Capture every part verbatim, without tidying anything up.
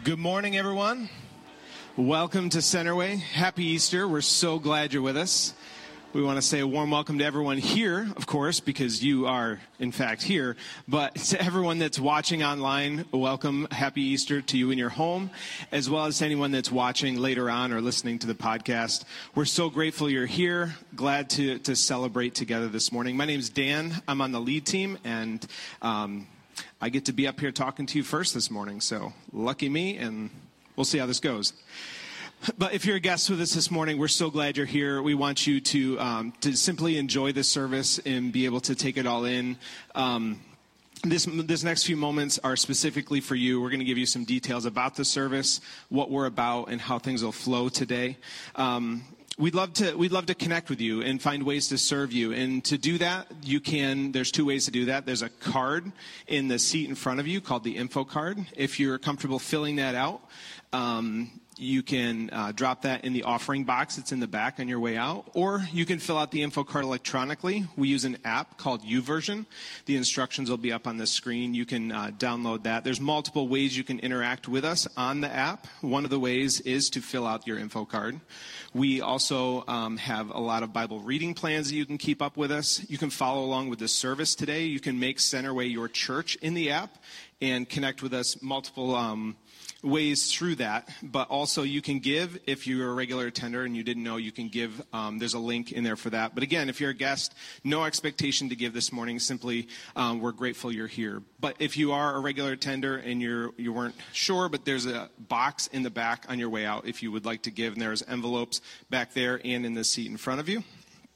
Good morning, everyone. Welcome to Centerway. Happy Easter. We're so glad you're with us. We want to say a warm welcome to everyone here, of course, because you are, in fact, here. But to everyone that's watching online, welcome. Happy Easter to you in your home, as well as to anyone that's watching later on or listening to the podcast. We're so grateful you're here. Glad to, to celebrate together this morning. My name's Dan. I'm on the lead team, and um, I get to be up here talking to you first this morning. So lucky me, and we'll see how this goes. But if you're a guest with us this morning, we're so glad you're here. We want you to um, to simply enjoy this service and be able to take it all in. Um, this this next few moments are specifically for you. We're going to give you some details about the service, what we're about, and how things will flow today. Um, We'd love to we'd love to connect with you and find ways to serve you. And to do that, you can, there's two ways to do that. There's a card in the seat in front of you called the info card. If you're comfortable filling that out, um, you can uh, drop that in the offering box that's in the back on your way out. Or you can fill out the info card electronically. We use an app called YouVersion. The instructions will be up on the screen. You can uh, download that. There's multiple ways you can interact with us on the app. One of the ways is to fill out your info card. We also um, have a lot of Bible reading plans that you can keep up with us. You can follow along with the service today. You can make Centerway your church in the app and connect with us multiple um ways through that, but also you can give if you're a regular attender and you didn't know you can give. Um, there's a link in there for that. But again, if you're a guest, no expectation to give this morning. Simply, um, we're grateful you're here. But if you are a regular attender and you're you weren't sure, but there's a box in the back on your way out if you would like to give, and there's envelopes back there and in the seat in front of you.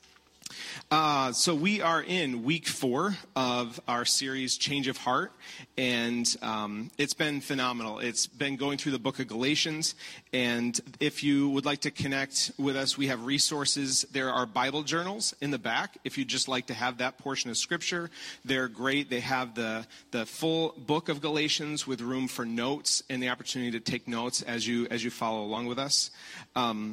Uh, so we are in week four of our series, Change of Heart, and um, it's been phenomenal. It's been going through the book of Galatians, and if you would like to connect with us, we have resources. There are Bible journals in the back. If you'd just like to have that portion of Scripture, they're great. They have the, the full book of Galatians with room for notes and the opportunity to take notes as you as you follow along with us. Um,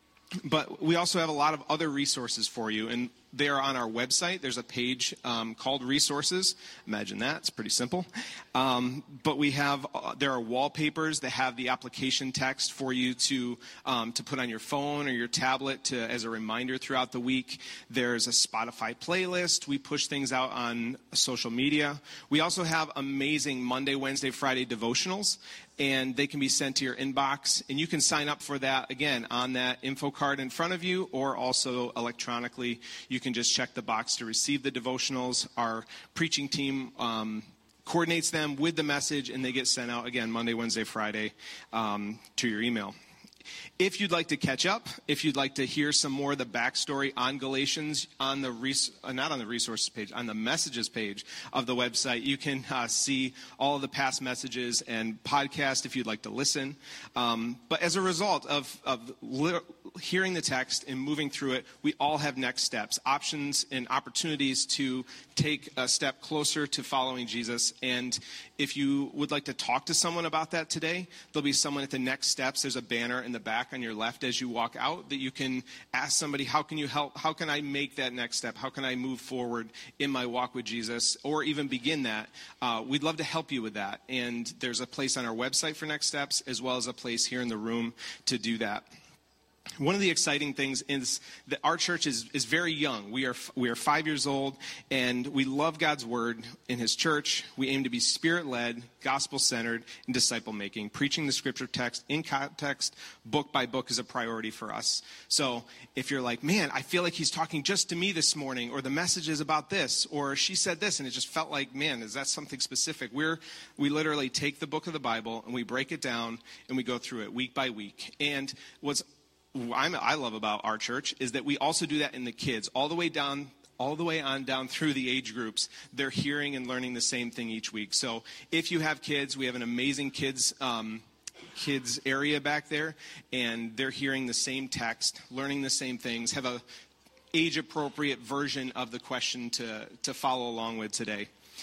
But we also have a lot of other resources for you, and they are on our website. There's a page um, called Resources. Imagine that. It's pretty simple. Um, but we have, uh, there are wallpapers that have the application text for you to um, to put on your phone or your tablet to as a reminder throughout the week. There's a Spotify playlist. We push things out on social media. We also have amazing Monday, Wednesday, Friday devotionals, and they can be sent to your inbox. And you can sign up for that, again, on that info card in front of you, or also electronically. You can just check the box to receive the devotionals. Our preaching team um, coordinates them with the message, and they get sent out, again, Monday, Wednesday, Friday um, to your email. If you'd like to catch up, if you'd like to hear some more of the backstory on Galatians, on the res- uh, not on the resources page, on the messages page of the website, you can uh, see all of the past messages and podcasts if you'd like to listen. Um, but as a result of, of li- hearing the text and moving through it, we all have next steps, options and opportunities to take a step closer to following Jesus. And if you would like to talk to someone about that today, there'll be someone at the next steps. There's a banner in the back on your left as you walk out that you can ask somebody, how can you help? How can I make that next step? How can I move forward in my walk with Jesus, or even begin that? Uh, we'd love to help you with that. And there's a place on our website for next steps, as well as a place here in the room to do that. One of the exciting things is that our church is, is very young. We are we are five years old, and we love God's word in his church. We aim to be spirit-led, gospel-centered, and disciple-making. Preaching the scripture text in context, book by book, is a priority for us. So if you're like, man, I feel like he's talking just to me this morning, or the message is about this, or she said this, and it just felt like, man, is that something specific? We're we literally take the book of the Bible, and we break it down, and we go through it week by week. And what's I'm, I love about our church is that we also do that in the kids, all the way down, all the way on down through the age groups. They're hearing and learning the same thing each week. So if you have kids, we have an amazing kids um, kids area back there, and they're hearing the same text, learning the same things, have a age-appropriate version of the question to, to follow along with today.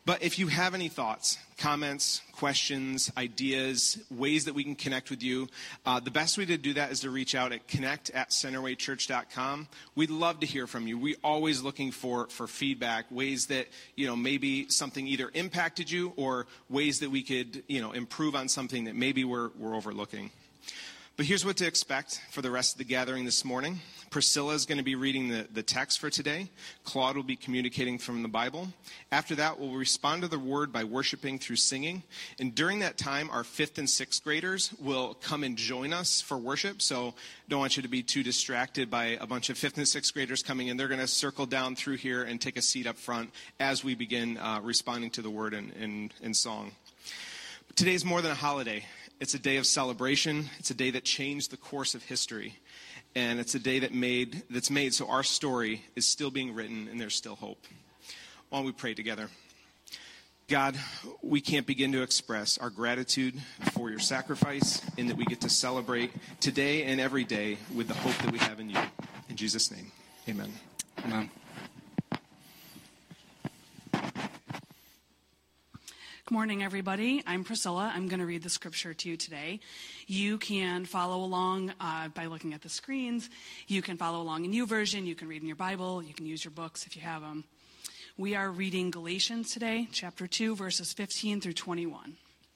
But if you have any thoughts, comments, questions, ideas, ways that we can connect with you, uh, the best way to do that is to reach out at connect at centerway church dot com. We'd love to hear from you. We're always looking for, for feedback, ways that, you know, maybe something either impacted you or ways that we could, you know, improve on something that maybe we're, we're overlooking. But here's what to expect for the rest of the gathering this morning. Priscilla is going to be reading the, the text for today. Claude will be communicating from the Bible. After that, we'll respond to the word by worshiping through singing. And during that time, our fifth and sixth graders will come and join us for worship. So don't want you to be too distracted by a bunch of fifth and sixth graders coming in. They're going to circle down through here and take a seat up front as we begin uh, responding to the word in, in, in song. Today's more than a holiday. It's a day of celebration. It's a day that changed the course of history. And it's a day that made that's made so our story is still being written and there's still hope. Why don't we pray together? God, we can't begin to express our gratitude for your sacrifice and that we get to celebrate today and every day with the hope that we have in you. In Jesus' name, amen. Amen. Good morning, everybody. I'm Priscilla. I'm going to read the scripture to you today. You can follow along uh, by looking at the screens. You can follow along in YouVersion. You can read in your Bible. You can use your books if you have them. We are reading Galatians today, chapter two, verses fifteen through twenty-one.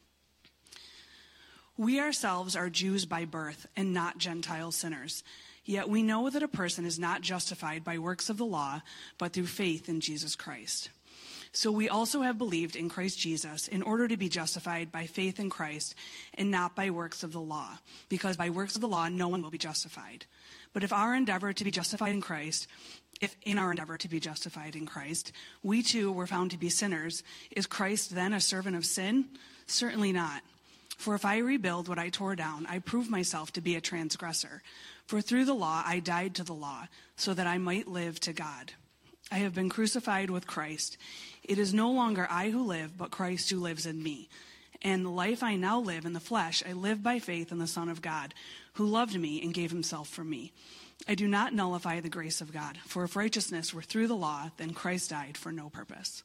We ourselves are Jews by birth and not Gentile sinners. Yet we know that a person is not justified by works of the law, but through faith in Jesus Christ. So we also have believed in Christ Jesus in order to be justified by faith in Christ and not by works of the law, because by works of the law no one will be justified. But if our endeavor to be justified in Christ, if in our endeavor to be justified in Christ, we too were found to be sinners, is Christ then a servant of sin? Certainly not. For if I rebuild what I tore down, I prove myself to be a transgressor. For through the law I died to the law, so that I might live to God. I have been crucified with Christ. It is no longer I who live, but Christ who lives in me. And the life I now live in the flesh, I live by faith in the Son of God, who loved me and gave himself for me. I do not nullify the grace of God, for if righteousness were through the law, then Christ died for no purpose.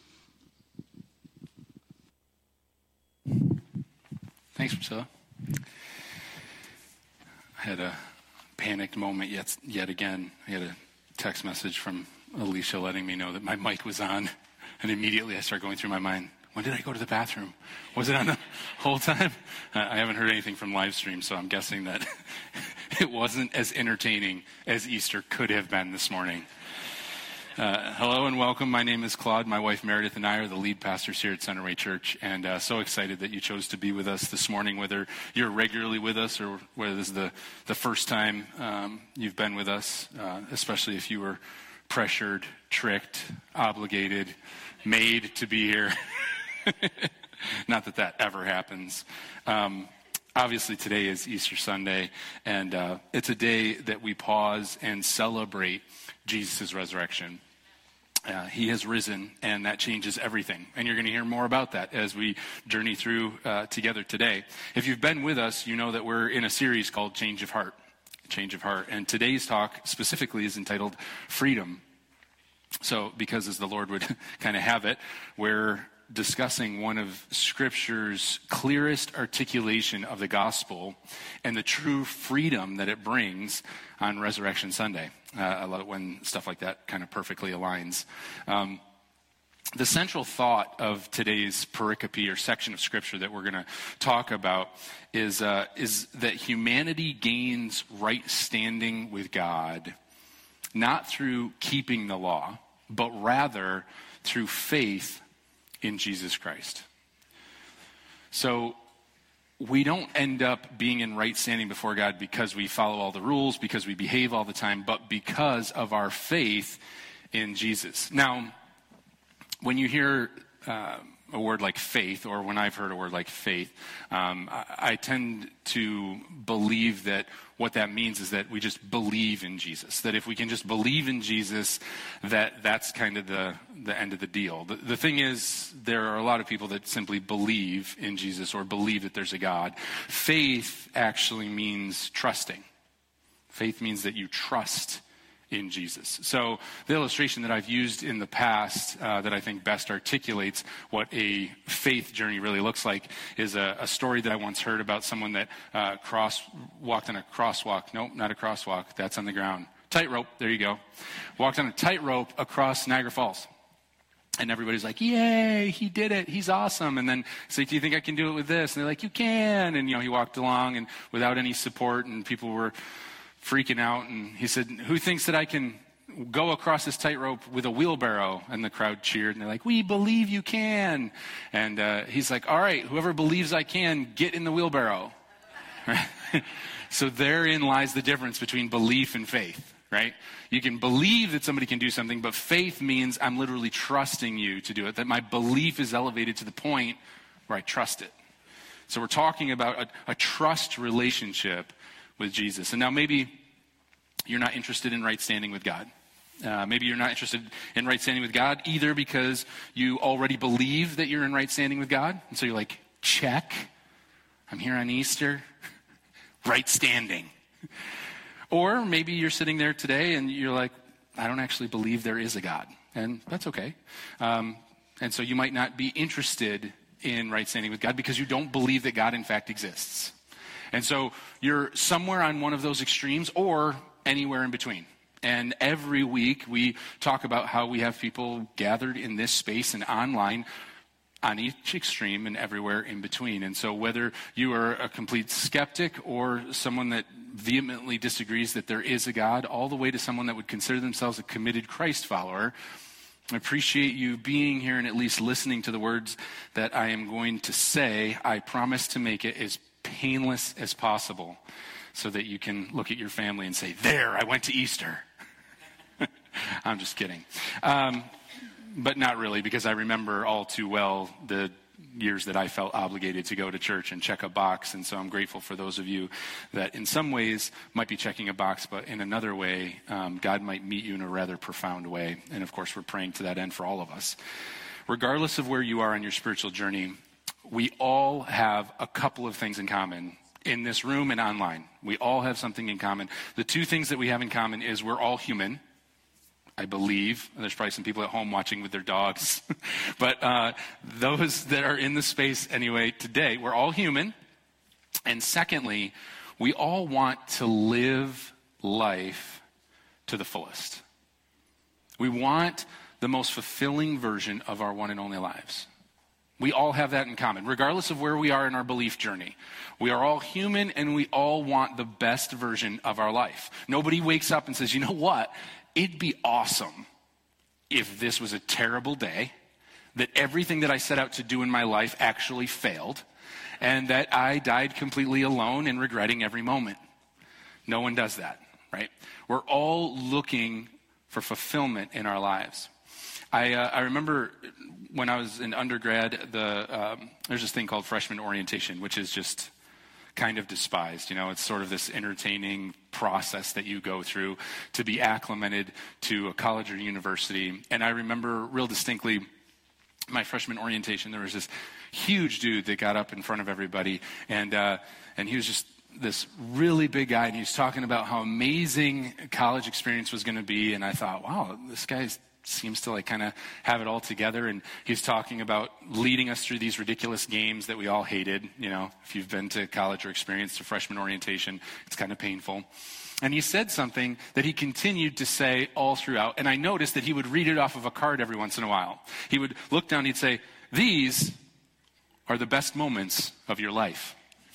Thanks, Priscilla. I had a panicked moment yet, yet again. I had a text message from Alicia letting me know that my mic was on, and immediately I started going through my mind, when did I go to the bathroom? Was it on the whole time? Uh, I haven't heard anything from live stream, so I'm guessing that it wasn't as entertaining as Easter could have been this morning. Uh, hello and welcome. My name is Claude. My wife Meredith and I are the lead pastors here at Centerway Church, and uh, so excited that you chose to be with us this morning, whether you're regularly with us or whether this is the, the first time um, you've been with us, uh, especially if you were pressured, tricked, obligated, made to be here. Not that that ever happens. Um, obviously, today is Easter Sunday, and uh, it's a day that we pause and celebrate Jesus' resurrection. Uh, he has risen, and that changes everything. And you're going to hear more about that as we journey through uh, together today. If you've been with us, you know that we're in a series called Change of Heart. Change of Heart. And today's talk specifically is entitled Freedom. So, because as the Lord would kind of have it, we're discussing one of Scripture's clearest articulation of the gospel and the true freedom that it brings on Resurrection Sunday. Uh, I love it when stuff like that kind of perfectly aligns. Um, the central thought of today's pericope or section of Scripture that we're going to talk about is, uh, is that humanity gains right standing with God, not through keeping the law, but rather through faith in Jesus Christ. So we don't end up being in right standing before God because we follow all the rules, because we behave all the time, but because of our faith in Jesus. Now, when you hear uh, a word like faith, or when I've heard a word like faith, um, I, I tend to believe that what that means is that we just believe in Jesus. That if we can just believe in Jesus, that that's kind of the, the end of the deal. The, the thing is, there are a lot of people that simply believe in Jesus or believe that there's a God. Faith actually means trusting. Faith means that you trust in Jesus. So the illustration that I've used in the past uh, that I think best articulates what a faith journey really looks like is a, a story that I once heard about someone that uh, cross walked on a crosswalk. Nope, not a crosswalk. That's on the ground. Tightrope. There you go. Walked on a tightrope across Niagara Falls. And everybody's like, yay, he did it. He's awesome. And then it's like, do you think I can do it with this? And they're like, you can. And, you know, he walked along and without any support, and people were freaking out. And he said, who thinks that I can go across this tightrope with a wheelbarrow? And the crowd cheered. And they're like, we believe you can. And uh, he's like, all right, whoever believes I can, get in the wheelbarrow. So therein lies the difference between belief and faith. Right? You can believe that somebody can do something, but faith means I'm literally trusting you to do it, that my belief is elevated to the point where I trust it. So we're talking about a, a trust relationship with Jesus. And now maybe you're not interested in right standing with God. Uh, maybe you're not interested in right standing with God either because you already believe that you're in right standing with God. And so you're like, check, I'm here on Easter, right standing. Or maybe you're sitting there today and you're like, I don't actually believe there is a God. And that's okay. Um, and so you might not be interested in right standing with God because you don't believe that God in fact exists. And so you're somewhere on one of those extremes or anywhere in between. And every week we talk about how we have people gathered in this space and online on each extreme and everywhere in between. And so whether you are a complete skeptic or someone that vehemently disagrees that there is a God, all the way to someone that would consider themselves a committed Christ follower, I appreciate you being here and at least listening to the words that I am going to say. I promise to make it as painless as possible so that you can look at your family and say, there, I went to Easter. I'm just kidding. Um, but not really, because I remember all too well the years that I felt obligated to go to church and check a box. And so I'm grateful for those of you that in some ways might be checking a box, but in another way, um, God might meet you in a rather profound way. And of course, we're praying to that end for all of us. Regardless of where you are on your spiritual journey, we all have a couple of things in common in this room and online. We all have something in common. The two things that we have in common is we're all human. I believe. There's probably some people at home watching with their dogs. But uh, those that are in the space anyway today, we're all human. And secondly, we all want to live life to the fullest. We want the most fulfilling version of our one and only lives. We all have that in common, regardless of where we are in our belief journey. We are all human and we all want the best version of our life. Nobody wakes up and says, you know what? It'd be awesome if this was a terrible day, that everything that I set out to do in my life actually failed, and that I died completely alone and regretting every moment. No one does that, right? We're all looking for fulfillment in our lives. I, uh, I remember when I was in undergrad, the um, there's this thing called freshman orientation, which is just kind of despised. You know, it's sort of this entertaining process that you go through to be acclimated to a college or university. And I remember real distinctly my freshman orientation, there was this huge dude that got up in front of everybody, and uh, and he was just this really big guy, and he was talking about how amazing college experience was going to be. And I thought, wow, this guy's seems to like kind of have it all together. And he's talking about leading us through these ridiculous games that we all hated. You know, if you've been to college or experienced a freshman orientation, it's kind of painful. And he said something that he continued to say all throughout. And I noticed that he would read it off of a card every once in a while. He would look down, he'd say, these are the best moments of your life.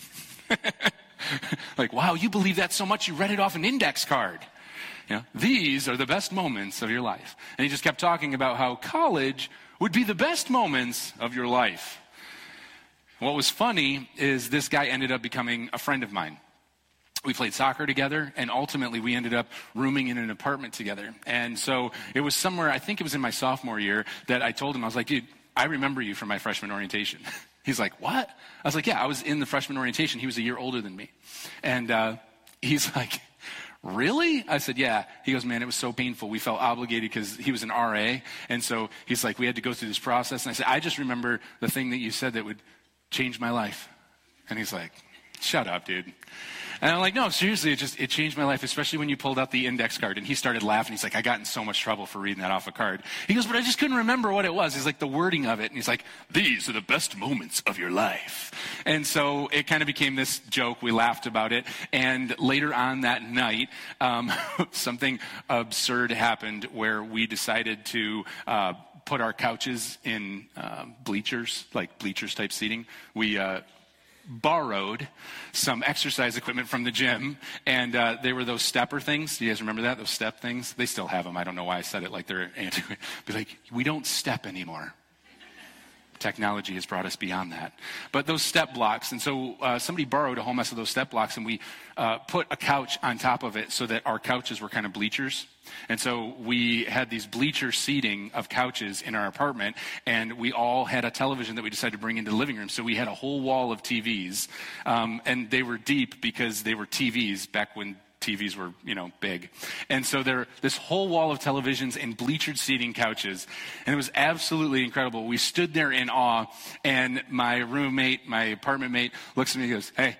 Like, wow, you believe that so much you read it off an index card. You know, these are the best moments of your life. And he just kept talking about how college would be the best moments of your life. What was funny is this guy ended up becoming a friend of mine. We played soccer together, and ultimately we ended up rooming in an apartment together. And so it was somewhere, I think it was in my sophomore year, that I told him, I was like, dude, I remember you from my freshman orientation. He's like, what? I was like, yeah, I was in the freshman orientation. He was a year older than me. And uh, he's like, really? I said, yeah. He goes, man, it was so painful. We felt obligated because he was an R A. And so he's like, we had to go through this process. And I said, I just remember the thing that you said that would change my life. And he's like, shut up, dude. And I'm like, no, seriously, it just, it changed my life, especially when you pulled out the index card. And he started laughing. He's like, I got in so much trouble for reading that off a card. He goes, but I just couldn't remember what it was. He's like, the wording of it. And he's like, these are the best moments of your life. And so it kind of became this joke. We laughed about it. And later on that night, um, something absurd happened where we decided to uh, put our couches in uh, bleachers, like bleachers type seating. We, uh, borrowed some exercise equipment from the gym, and uh, they were those stepper things. Do you guys remember that? Those step things? They still have them. I don't know why I said it like they're antiquated. Be like, we don't step anymore. Technology has brought us beyond that. But those step blocks, and so uh, somebody borrowed a whole mess of those step blocks, and we uh, put a couch on top of it so that our couches were kind of bleachers. And so we had these bleacher seating of couches in our apartment, and we all had a television that we decided to bring into the living room. So we had a whole wall of T Vs, um, and they were deep because they were T Vs back when T Vs were, you know, big. And so there, this whole wall of televisions and bleachered seating couches, and it was absolutely incredible. We stood there in awe, and my roommate, my apartment mate, looks at me and goes, hey,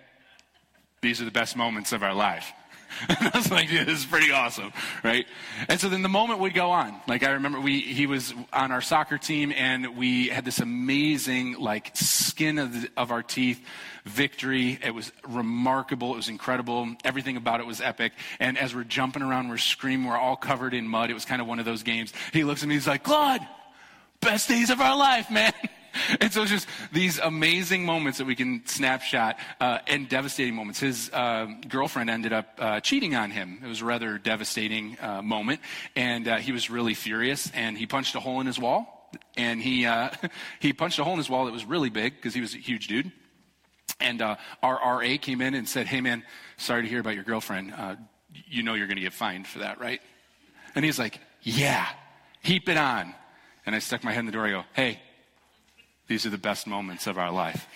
these are the best moments of our life. And I was like, dude, this is pretty awesome, right? And so then the moment would go on. Like I remember we he was on our soccer team, and we had this amazing, like, skin of, the, of our teeth victory. It was remarkable. It was incredible. Everything about it was epic. And as we're jumping around, we're screaming, we're all covered in mud. It was kind of one of those games. He looks at me, he's like, Claude, best days of our life, man. And so it's just these amazing moments that we can snapshot, uh, and devastating moments. His uh, girlfriend ended up uh, cheating on him. It was a rather devastating uh, moment, and uh, he was really furious, and he punched a hole in his wall. And he uh, he punched a hole in his wall that was really big because he was a huge dude. And uh, our R A came in and said, hey, man, sorry to hear about your girlfriend. Uh, you know you're going to get fined for that, right? And he's like, yeah, heap it on. And I stuck my head in the door. I go, hey, these are the best moments of our life.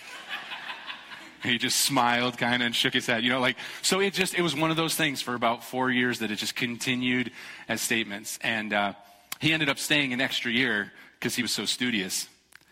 And he just smiled kind of and shook his head. You know, like, so it just, it was one of those things for about four years that it just continued as statements. And uh, he ended up staying an extra year because he was so studious.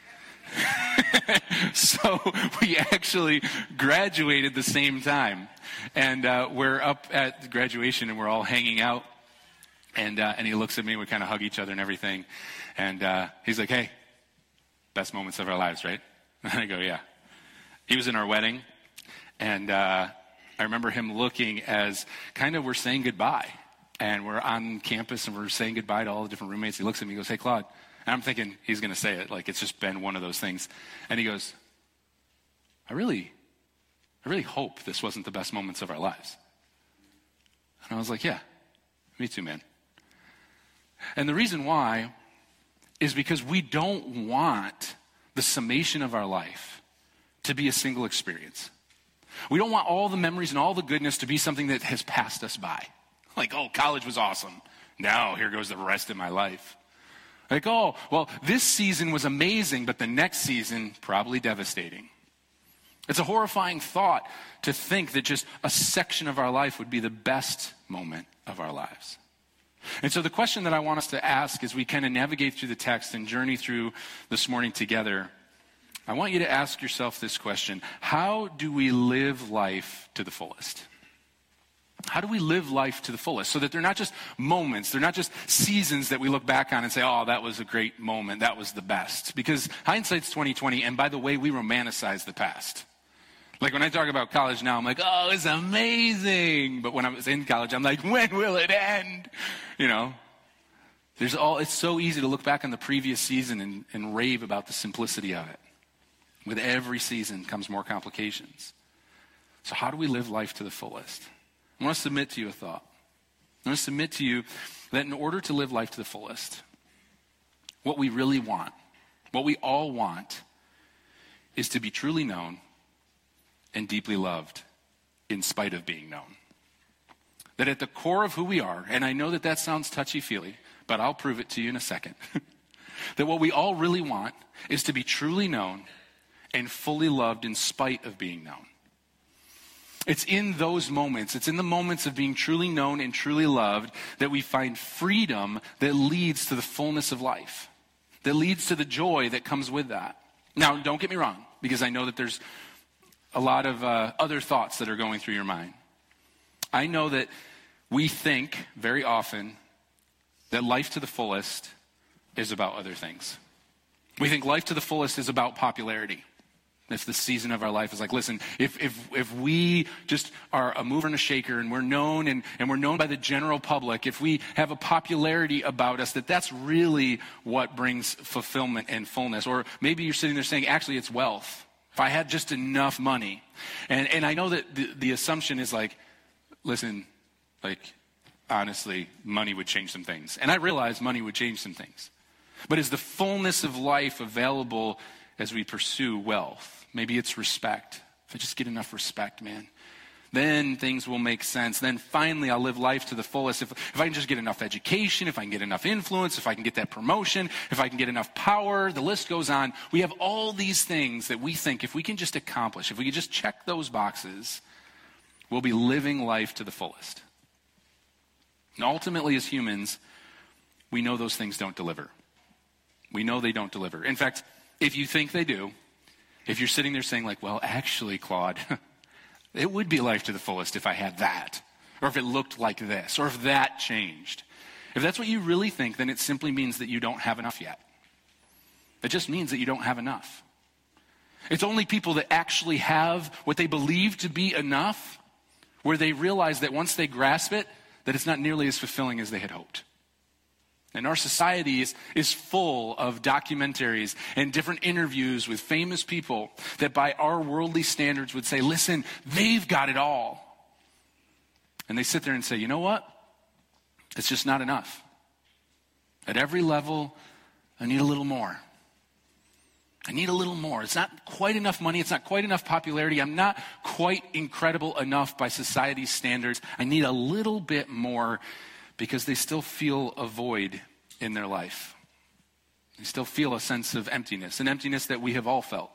So we actually graduated the same time. And uh, we're up at graduation and we're all hanging out. And, uh, and he looks at me, we kind of hug each other and everything. And uh, he's like, hey, best moments of our lives, right? And I go, yeah. He was in our wedding, and uh, I remember him looking as kind of we're saying goodbye, and we're on campus, and we're saying goodbye to all the different roommates. He looks at me and goes, hey, Claude. And I'm thinking he's going to say it, like it's just been one of those things. And he goes, I really, I really hope this wasn't the best moments of our lives. And I was like, yeah, me too, man. And the reason why is because we don't want the summation of our life to be a single experience. We don't want all the memories and all the goodness to be something that has passed us by. Like, oh, college was awesome. Now here goes the rest of my life. Like, oh, well, this season was amazing, but the next season, probably devastating. It's a horrifying thought to think that just a section of our life would be the best moment of our lives. And so the question that I want us to ask as we kind of navigate through the text and journey through this morning together, I want you to ask yourself this question. How do we live life to the fullest? How do we live life to the fullest so that they're not just moments, they're not just seasons that we look back on and say, oh, that was a great moment, that was the best. Because hindsight's twenty twenty, and by the way, we romanticize the past. Like when I talk about college now, I'm like, oh, it's amazing. But when I was in college, I'm like, when will it end? You know, there's all, it's so easy to look back on the previous season and, and rave about the simplicity of it. With every season comes more complications. So how do we live life to the fullest? I want to submit to you a thought. I want to submit to you that in order to live life to the fullest, what we really want, what we all want, is to be truly known and deeply loved in spite of being known. That at the core of who we are, and I know that that sounds touchy-feely, but I'll prove it to you in a second, that what we all really want is to be truly known and fully loved in spite of being known. It's in those moments, it's in the moments of being truly known and truly loved that we find freedom that leads to the fullness of life, that leads to the joy that comes with that. Now, don't get me wrong, because I know that there's a lot of uh, other thoughts that are going through your mind. I know that we think very often that life to the fullest is about other things. We think life to the fullest is about popularity. If the season of our life is like, listen, if if if we just are a mover and a shaker and we're known and, and we're known by the general public, if we have a popularity about us, that that's really what brings fulfillment and fullness. Or maybe you're sitting there saying, actually, it's wealth. If I had just enough money. And and I know that the, the assumption is like, listen, like, honestly, money would change some things. And I realize money would change some things. But is the fullness of life available as we pursue wealth? Maybe it's respect. If I just get enough respect, man, then things will make sense. Then finally I'll live life to the fullest. If, if I can just get enough education, if I can get enough influence, if I can get that promotion, if I can get enough power, the list goes on. We have all these things that we think if we can just accomplish, if we can just check those boxes, we'll be living life to the fullest. And ultimately, as humans, we know those things don't deliver. We know they don't deliver. In fact, if you think they do, if you're sitting there saying like, well, actually, Claude, it would be life to the fullest if I had that, or if it looked like this, or if that changed. If that's what you really think, then it simply means that you don't have enough yet. It just means that you don't have enough. It's only people that actually have what they believe to be enough, where they realize that once they grasp it, that it's not nearly as fulfilling as they had hoped. And our society is, is full of documentaries and different interviews with famous people that by our worldly standards would say, listen, they've got it all. And they sit there and say, you know what? It's just not enough. At every level, I need a little more. I need a little more. It's not quite enough money. It's not quite enough popularity. I'm not quite incredible enough by society's standards. I need a little bit more, because they still feel a void in their life. They still feel a sense of emptiness, an emptiness that we have all felt.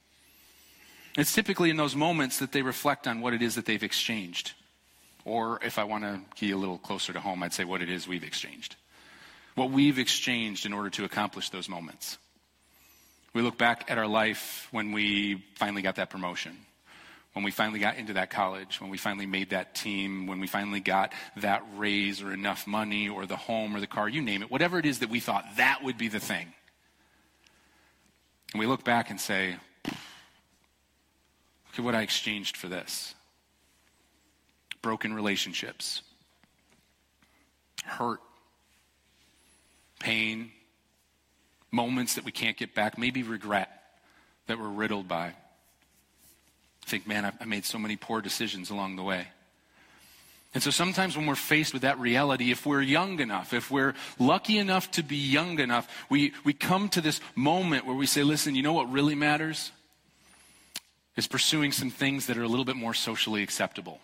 It's typically in those moments that they reflect on what it is that they've exchanged. Or if I want to get a little closer to home, I'd say what it is we've exchanged. What we've exchanged in order to accomplish those moments. We look back at our life when we finally got that promotion, when we finally got into that college, when we finally made that team, when we finally got that raise or enough money or the home or the car, you name it, whatever it is that we thought that would be the thing. And we look back and say, look at what I exchanged for this. Broken relationships, hurt, pain, moments that we can't get back, maybe regret that we're riddled by. Think, man, I made so many poor decisions along the way. And so sometimes when we're faced with that reality, if we're young enough, if we're lucky enough to be young enough, we, we come to this moment where we say, listen, you know what really matters? Is pursuing some things that are a little bit more socially acceptable.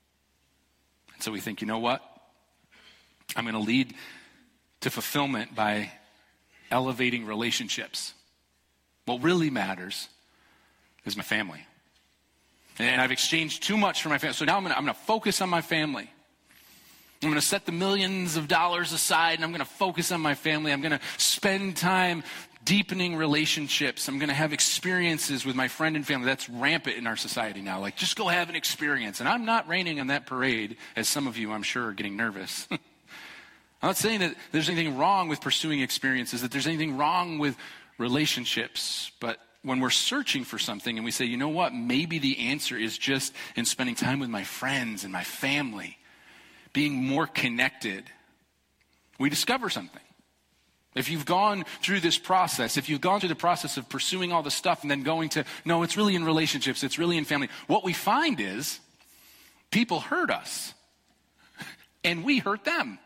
And so we think, you know what? I'm going to lead to fulfillment by elevating relationships. What really matters is my family. And I've exchanged too much for my family. So now I'm going to I'm going to focus on my family. I'm going to set the millions of dollars aside and I'm going to focus on my family. I'm going to spend time deepening relationships. I'm going to have experiences with my friend and family. That's rampant in our society now. Like, just go have an experience. And I'm not raining on that parade, as some of you, I'm sure, are getting nervous. I'm not saying that there's anything wrong with pursuing experiences, that there's anything wrong with relationships, but when we're searching for something and we say, you know what, maybe the answer is just in spending time with my friends and my family, being more connected, we discover something. If you've gone through this process, if you've gone through the process of pursuing all the stuff and then going to, no, it's really in relationships, it's really in family, what we find is people hurt us and we hurt them.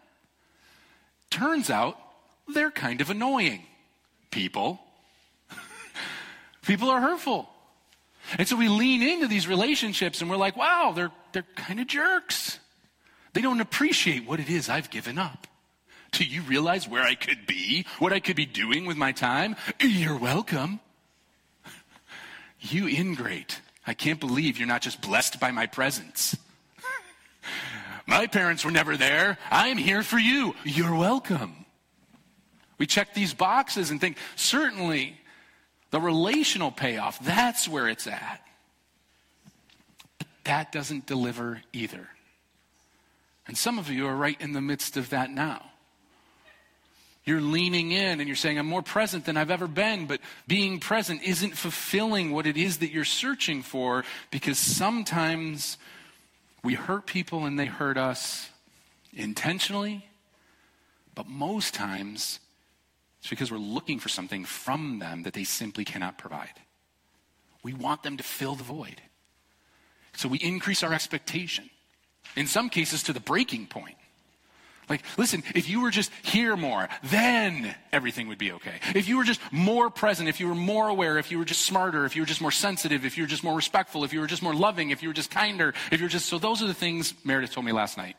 Turns out they're kind of annoying people. People are hurtful. And so we lean into these relationships and we're like, wow, they're they're kind of jerks. They don't appreciate what it is I've given up. Do you realize where I could be? What I could be doing with my time? You're welcome. You ingrate. I can't believe you're not just blessed by my presence. My parents were never there. I'm here for you. You're welcome. We check these boxes and think, certainly, the relational payoff, that's where it's at. that doesn't deliver either. And some of you are right in the midst of that now. You're leaning in and you're saying, I'm more present than I've ever been, but being present isn't fulfilling what it is that you're searching for, because sometimes we hurt people and they hurt us intentionally, but most times it's because we're looking for something from them that they simply cannot provide. We want them to fill the void. So we increase our expectation, in some cases to the breaking point. Like, listen, if you were just here more, then everything would be okay. If you were just more present, if you were more aware, if you were just smarter, if you were just more sensitive, if you were just more respectful, if you were just more loving, if you were just kinder, if you were just, so those are the things Meredith told me last night.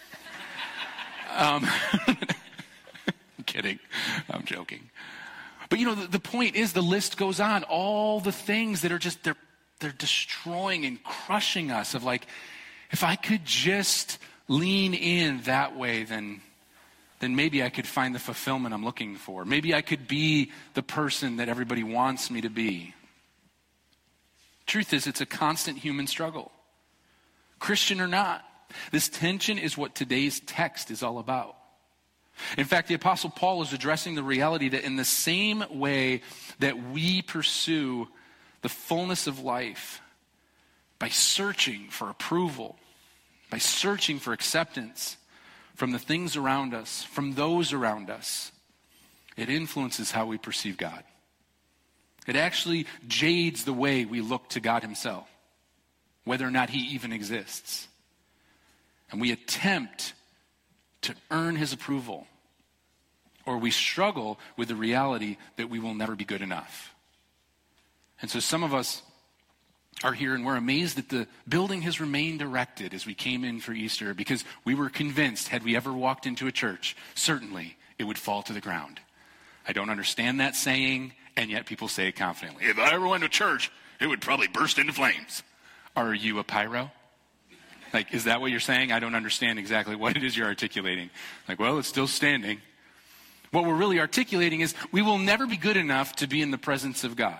um, I'm kidding. I'm joking. But you know, the, the point is, the list goes on. All the things that are just, they're, they're destroying and crushing us, of like, if I could just lean in that way, then, then maybe I could find the fulfillment I'm looking for. Maybe I could be the person that everybody wants me to be. Truth is, it's a constant human struggle. Christian or not, this tension is what today's text is all about. In fact, the Apostle Paul is addressing the reality that in the same way that we pursue the fullness of life by searching for approval, by searching for acceptance from the things around us, from those around us, it influences how we perceive God. It actually jades the way we look to God himself, whether or not he even exists. And we attempt to earn his approval, or we struggle with the reality that we will never be good enough. And so some of us are here and we're amazed that the building has remained erected as we came in for Easter, because we were convinced, had we ever walked into a church, certainly it would fall to the ground. I don't understand that saying, and yet people say it confidently. If I ever went to church, it would probably burst into flames. Are you a pyro? Like, is that what you're saying? I don't understand exactly what it is you're articulating. Like, well, it's still standing. What we're really articulating is we will never be good enough to be in the presence of God.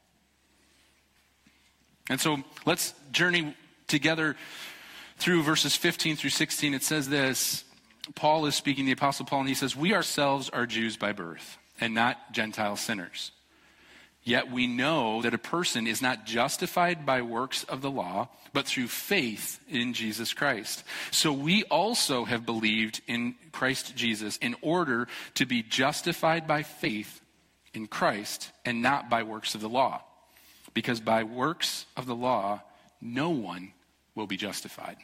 And so let's journey together through verses fifteen through sixteen. It says this. Paul is speaking, the Apostle Paul, and he says, we ourselves are Jews by birth and not Gentile sinners. Yet we know that a person is not justified by works of the law, but through faith in Jesus Christ. So we also have believed in Christ Jesus in order to be justified by faith in Christ and not by works of the law. Because by works of the law, no one will be justified.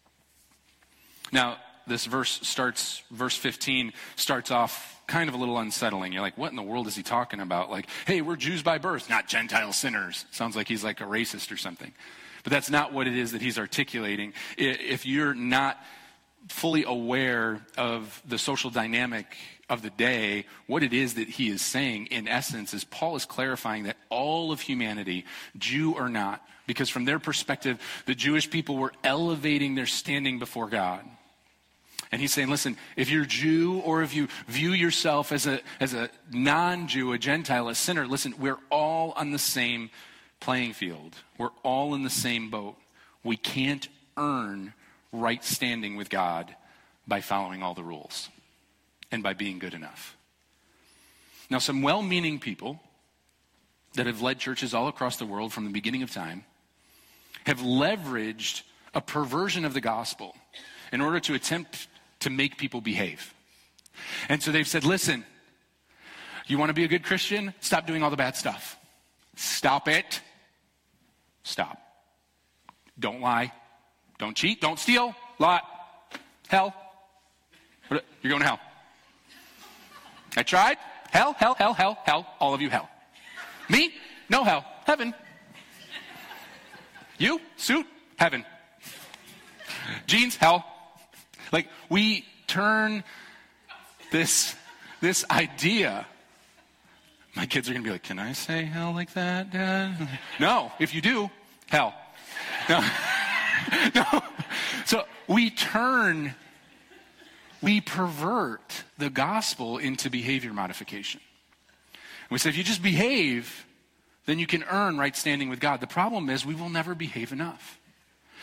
Now, this verse starts, verse fifteen starts off kind of a little unsettling. You're like, what in the world is he talking about? Like, hey, we're Jews by birth, not Gentile sinners. Sounds like he's like a racist or something. But that's not what it is that he's articulating. If you're not fully aware of the social dynamic of the day, what it is that he is saying, in essence, is Paul is clarifying that all of humanity, Jew or not, because from their perspective, the Jewish people were elevating their standing before God. And he's saying, listen, if you're Jew or if you view yourself as a as a non-Jew, a Gentile, a sinner, listen, we're all on the same playing field. We're all in the same boat. We can't earn right standing with God by following all the rules and by being good enough. Now, some well-meaning people that have led churches all across the world from the beginning of time have leveraged a perversion of the gospel in order to attempt to make people behave. And so they've said, listen, you want to be a good Christian? Stop doing all the bad stuff. Stop it. Stop. Don't lie. Don't cheat. Don't steal. Lie. Hell. You're going to hell. I tried. Hell, hell, hell, hell, hell. All of you, hell. Me? No hell. Heaven. You? Suit? Heaven. Jeans? Hell. Like, we turn this, this idea. My kids are going to be like, can I say hell like that, Dad? No. If you do, hell. No. No. So we turn, we pervert the gospel into behavior modification. We say, if you just behave, then you can earn right standing with God. The problem is we will never behave enough.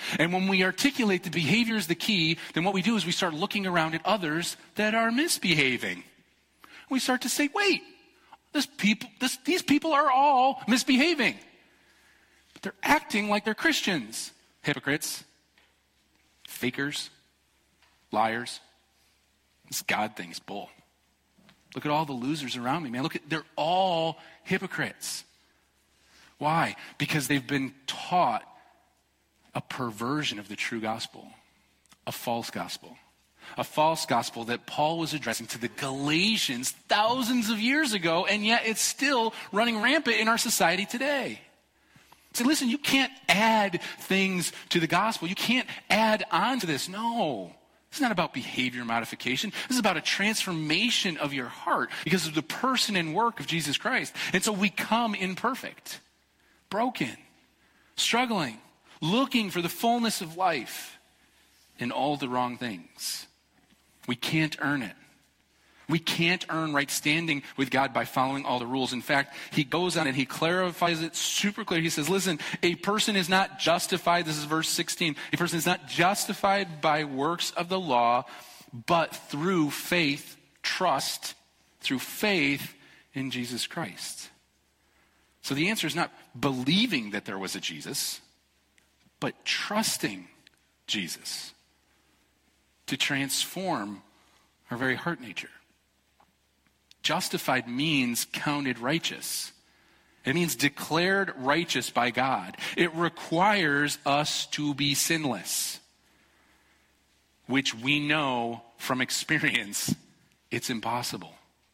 And when we articulate the behavior is the key, then what we do is we start looking around at others that are misbehaving. We start to say, wait, this people, this, these people are all misbehaving. But they're acting like they're Christians. Hypocrites, fakers, liars. This God thing is bull. Look at all the losers around me, man. Look at, they're all hypocrites. Why? Because they've been taught a perversion of the true gospel, a false gospel. A false gospel that Paul was addressing to the Galatians thousands of years ago, and yet it's still running rampant in our society today. So listen, you can't add things to the gospel. You can't add on to this. No. It's not about behavior modification. This is about a transformation of your heart because of the person and work of Jesus Christ. And so we come imperfect, broken, struggling, looking for the fullness of life in all the wrong things. We can't earn it. We can't earn right standing with God by following all the rules. In fact, he goes on and he clarifies it super clear. He says, listen, a person is not justified, this is verse sixteen, a person is not justified by works of the law, but through faith, trust, through faith in Jesus Christ. So the answer is not believing that there was a Jesus, but trusting Jesus to transform our very heart nature. Justified means counted righteous. It means declared righteous by God. It requires us to be sinless, which we know from experience it's impossible.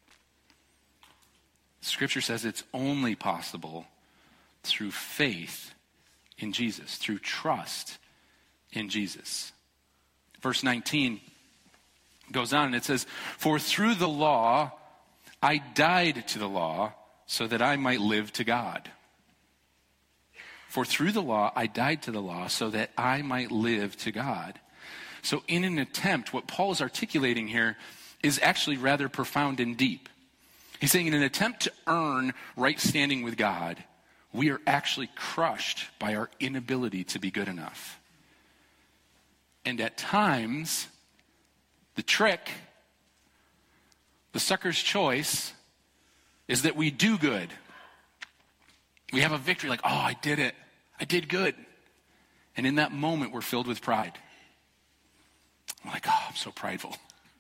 Scripture says it's only possible through faith in Jesus, through trust in Jesus. Verse nineteen goes on and it says, for through the law, I died to the law so that I might live to God. For through the law, I died to the law so that I might live to God. So in an attempt, what Paul is articulating here is actually rather profound and deep. He's saying in an attempt to earn right standing with God, we are actually crushed by our inability to be good enough. And at times, the trick, the sucker's choice, is that we do good. We have a victory like, oh, I did it. I did good. And in that moment, we're filled with pride. We're like, oh, I'm so prideful.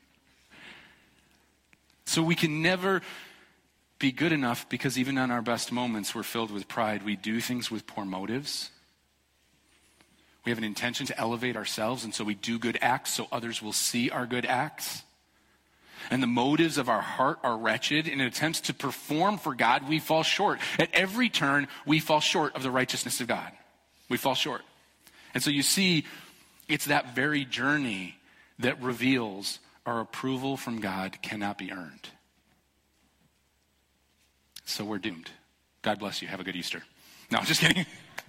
So we can never be good enough because even on our best moments, we're filled with pride. We do things with poor motives. We have an intention to elevate ourselves, and so we do good acts so others will see our good acts. And the motives of our heart are wretched. In attempts to perform for God, we fall short. At every turn, we fall short of the righteousness of God. We fall short. And so you see, it's that very journey that reveals our approval from God cannot be earned. So we're doomed. God bless you. Have a good Easter. No, I'm just kidding.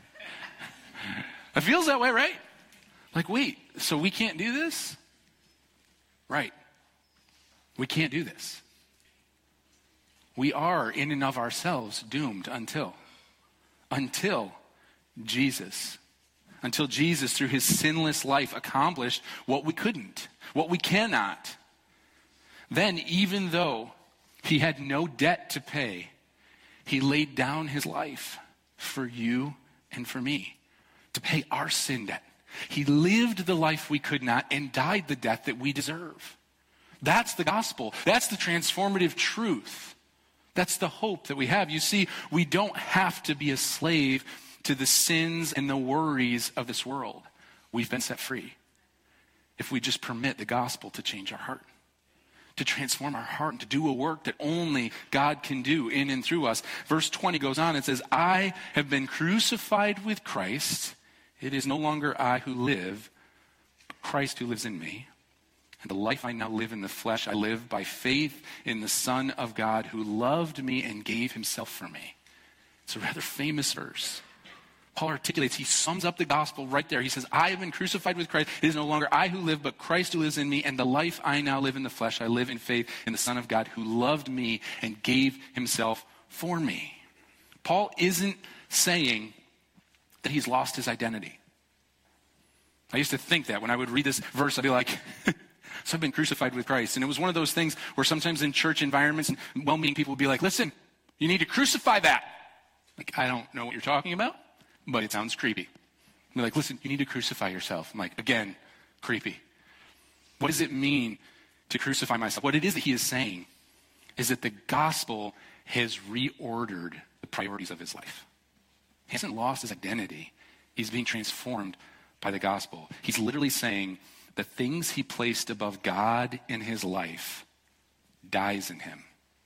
It feels that way, right? Like, wait, so we can't do this? Right. We can't do this. We are, in and of ourselves, doomed until, until Jesus, until Jesus, through his sinless life, accomplished what we couldn't, what we cannot. Then, even though he had no debt to pay, he laid down his life for you and for me, to pay our sin debt. He lived the life we could not and died the death that we deserve. That's the gospel. That's the transformative truth. That's the hope that we have. You see, we don't have to be a slave to the sins and the worries of this world. We've been set free if we just permit the gospel to change our heart, to transform our heart, and to do a work that only God can do in and through us. Verse twenty goes on and says, I have been crucified with Christ. It is no longer I who live, but Christ who lives in me. And the life I now live in the flesh, I live by faith in the Son of God who loved me and gave himself for me. It's a rather famous verse. Paul articulates, he sums up the gospel right there. He says, I have been crucified with Christ. It is no longer I who live, but Christ who lives in me. And the life I now live in the flesh, I live in faith in the Son of God who loved me and gave himself for me. Paul isn't saying that he's lost his identity. I used to think that when I would read this verse, I'd be like, so I've been crucified with Christ. And it was one of those things where sometimes in church environments, and well-meaning people would be like, listen, you need to crucify that. Like, I don't know what you're talking about, but it sounds creepy. Be like, listen, you need to crucify yourself. I'm like, again, creepy. What does it mean to crucify myself? What it is that he is saying is that the gospel has reordered the priorities of his life. He hasn't lost his identity. He's being transformed by the gospel. He's literally saying the things he placed above God in his life dies in him.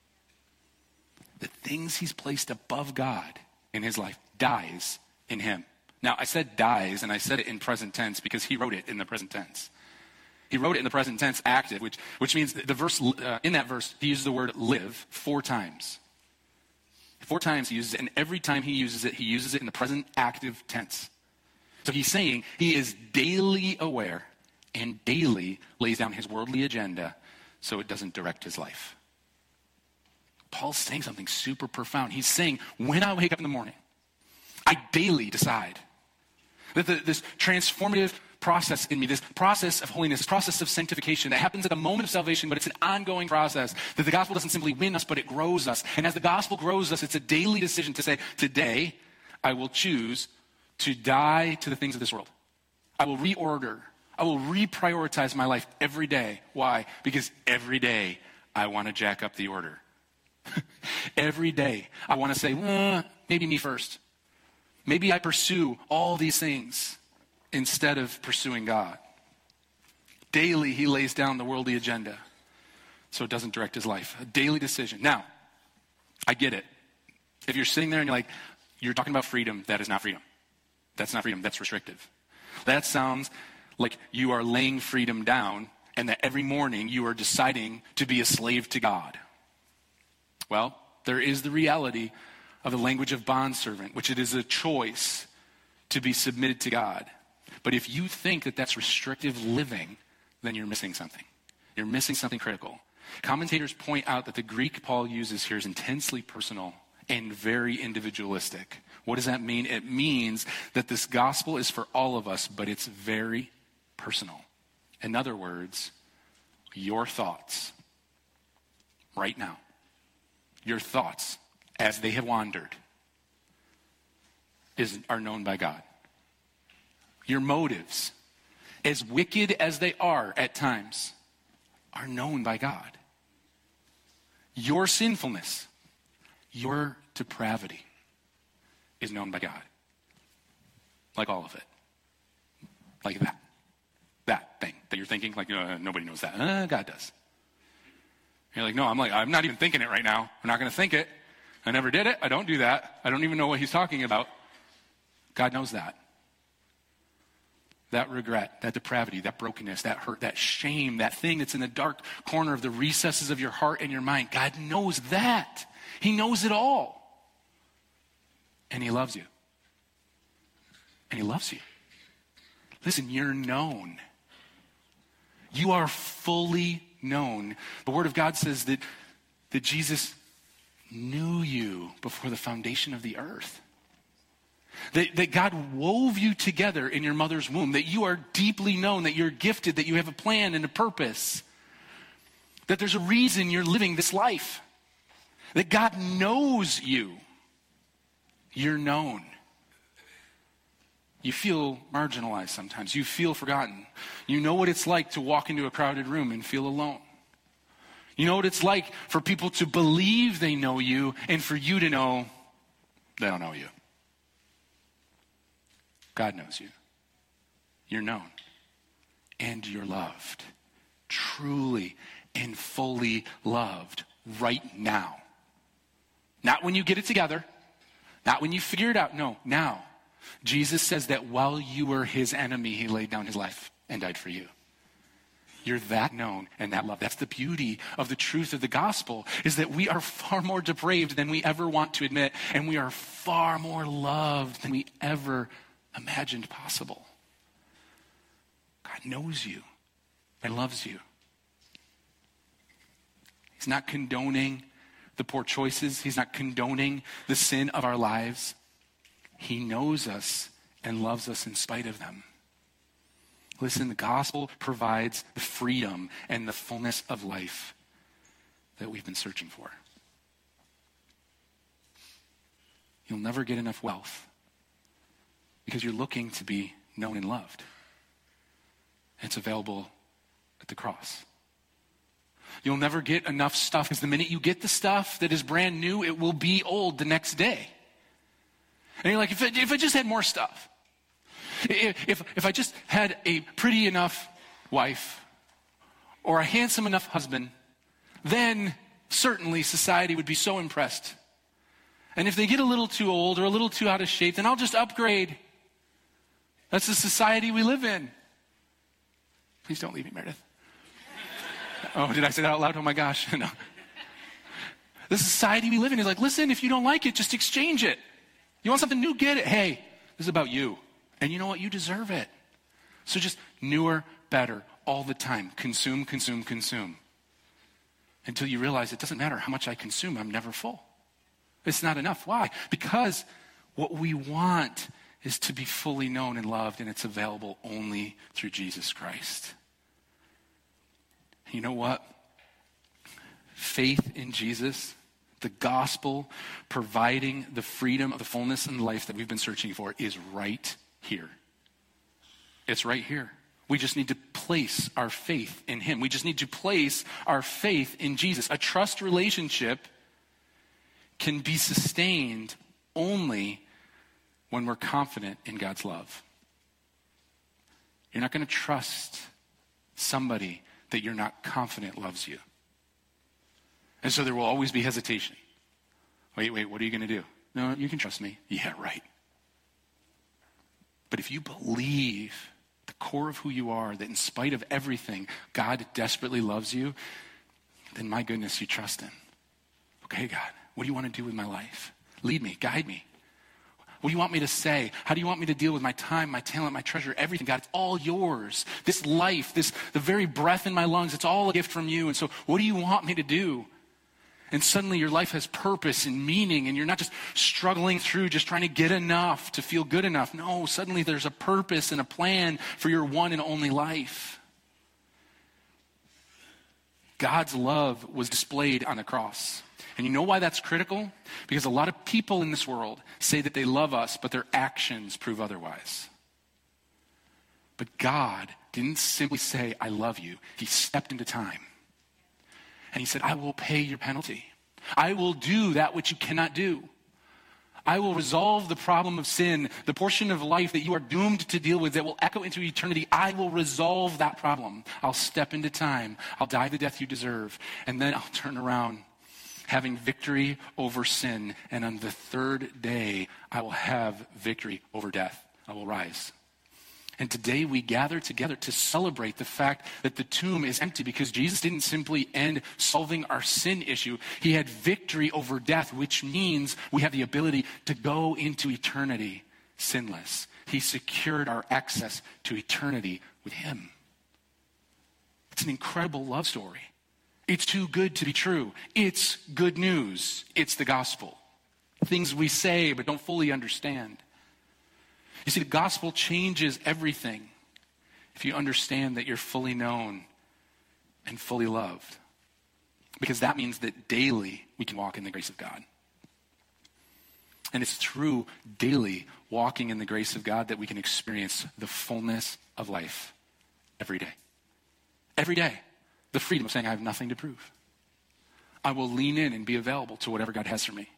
The things he's placed above God in his life dies in him. Now, I said dies, and I said it in present tense because he wrote it in the present tense. He wrote it in the present tense active, which, which means the verse uh, in that verse, he uses the word live four times. Four times he uses it, and every time he uses it, he uses it in the present active tense. So he's saying he is daily aware and daily lays down his worldly agenda so it doesn't direct his life. Paul's saying something super profound. He's saying, when I wake up in the morning, I daily decide that the, this transformative process in me, this process of holiness, this process of sanctification that happens at the moment of salvation, but it's an ongoing process, that the gospel doesn't simply win us, but it grows us. And as the gospel grows us, it's a daily decision to say, today I will choose to die to the things of this world. I will reorder. I will reprioritize my life every day. Why? Because every day I want to jack up the order. Every day I want to say, uh, maybe me first. Maybe I pursue all these things instead of pursuing God. Daily, he lays down the worldly agenda so it doesn't direct his life. A daily decision. Now, I get it. If you're sitting there and you're like, you're talking about freedom, that is not freedom. That's not freedom. That's restrictive. That sounds like you are laying freedom down and that every morning you are deciding to be a slave to God. Well, there is the reality of the language of bondservant, which it is a choice to be submitted to God. But if you think that that's restrictive living, then you're missing something. You're missing something critical. Commentators point out that the Greek Paul uses here is intensely personal and very individualistic. What does that mean? It means that this gospel is for all of us, but it's very personal. In other words, your thoughts right now, your thoughts as they have wandered is, are known by God. Your motives, as wicked as they are at times, are known by God. Your sinfulness, your depravity is known by God. Like all of it. Like that. That thing that you're thinking, like uh, nobody knows that. Uh, God does. You're like, no, I'm like, I'm not even thinking it right now. I'm not going to think it. I never did it. I don't do that. I don't even know what he's talking about. God knows that. That regret, that depravity, that brokenness, that hurt, that shame, that thing that's in the dark corner of the recesses of your heart and your mind. God knows that. He knows it all. And he loves you. And he loves you. Listen, you're known. You are fully known. The Word of God says that, that Jesus knew you before the foundation of the earth. That, that God wove you together in your mother's womb, that you are deeply known, that you're gifted, that you have a plan and a purpose, that there's a reason you're living this life, that God knows you. You're known. You feel marginalized sometimes. You feel forgotten. You know what it's like to walk into a crowded room and feel alone. You know what it's like for people to believe they know you and for you to know they don't know you. God knows you. You're known. And you're loved. Truly and fully loved right now. Not when you get it together. Not when you figure it out. No, now. Jesus says that while you were his enemy, he laid down his life and died for you. You're that known and that loved. That's the beauty of the truth of the gospel, is that we are far more depraved than we ever want to admit, and we are far more loved than we ever imagined possible. God knows you and loves you. He's not condoning the poor choices. He's not condoning the sin of our lives. He knows us and loves us in spite of them. Listen, the gospel provides the freedom and the fullness of life that we've been searching for. You'll never get enough wealth because you're looking to be known and loved. It's available at the cross. You'll never get enough stuff because the minute you get the stuff that is brand new, it will be old the next day. And you're like, if I, if I just had more stuff, if, if, if I just had a pretty enough wife or a handsome enough husband, then certainly society would be so impressed. And if they get a little too old or a little too out of shape, then I'll just upgrade. That's the society we live in. Please don't leave me, Meredith. Oh, did I say that out loud? Oh my gosh. No. The society we live in is like, listen, if you don't like it, just exchange it. You want something new, get it. Hey, this is about you. And you know what? You deserve it. So just newer, better, all the time. Consume, consume, consume. Until you realize it doesn't matter how much I consume, I'm never full. It's not enough. Why? Because what we want is to be fully known and loved, and it's available only through Jesus Christ. You know what? Faith in Jesus, the gospel, providing the freedom of the fullness and life that we've been searching for is right here. It's right here. We just need to place our faith in him. We just need to place our faith in Jesus. A trust relationship can be sustained only when we're confident in God's love. You're not going to trust somebody that you're not confident loves you. And so there will always be hesitation. Wait, wait, what are you going to do? No, you can trust me. Yeah, right. But if you believe the core of who you are, that in spite of everything, God desperately loves you, then my goodness, you trust him. Okay, God, what do you want to do with my life? Lead me, guide me. What do you want me to say? How do you want me to deal with my time, my talent, my treasure, everything? God, it's all yours. This life, this the very breath in my lungs, it's all a gift from you. And so what do you want me to do? And suddenly your life has purpose and meaning, and you're not just struggling through, just trying to get enough to feel good enough. No, suddenly there's a purpose and a plan for your one and only life. God's love was displayed on the cross. And you know why that's critical? Because a lot of people in this world say that they love us, but their actions prove otherwise. But God didn't simply say, I love you. He stepped into time. And he said, I will pay your penalty. I will do that which you cannot do. I will resolve the problem of sin, the portion of life that you are doomed to deal with that will echo into eternity. I will resolve that problem. I'll step into time. I'll die the death you deserve. And then I'll turn around, having victory over sin. And on the third day, I will have victory over death. I will rise. And today we gather together to celebrate the fact that the tomb is empty because Jesus didn't simply end solving our sin issue. He had victory over death, which means we have the ability to go into eternity sinless. He secured our access to eternity with him. It's an incredible love story. It's too good to be true. It's good news. It's the gospel. Things we say but don't fully understand. You see, the gospel changes everything if you understand that you're fully known and fully loved. Because that means that daily we can walk in the grace of God. And it's through daily walking in the grace of God that we can experience the fullness of life every day. Every day. The freedom of saying, I have nothing to prove. I will lean in and be available to whatever God has for me.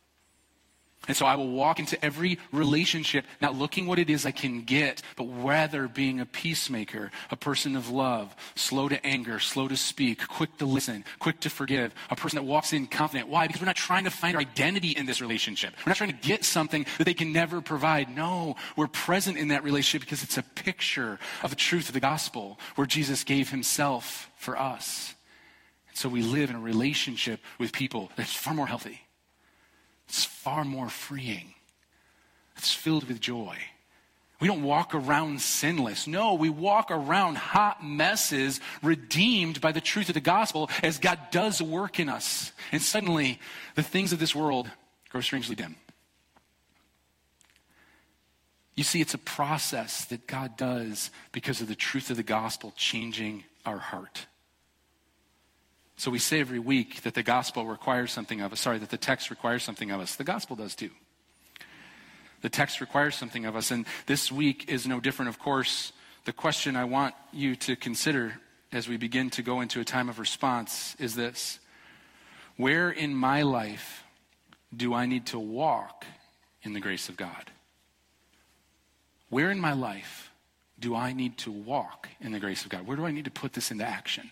And so I will walk into every relationship, not looking what it is I can get, but rather being a peacemaker, a person of love, slow to anger, slow to speak, quick to listen, quick to forgive, a person that walks in confident. Why? Because we're not trying to find our identity in this relationship. We're not trying to get something that they can never provide. No, we're present in that relationship because it's a picture of the truth of the gospel where Jesus gave himself for us. And so we live in a relationship with people that's far more healthy. It's far more freeing. It's filled with joy. We don't walk around sinless. No, we walk around hot messes redeemed by the truth of the gospel as God does work in us. And suddenly, the things of this world grow strangely dim. You see, it's a process that God does because of the truth of the gospel changing our heart. So we say every week that the gospel requires something of us. Sorry, that the text requires something of us. The gospel does too. The text requires something of us. And this week is no different. Of course, the question I want you to consider as we begin to go into a time of response is this: where in my life do I need to walk in the grace of God? Where in my life do I need to walk in the grace of God? Where do I need to put this into action?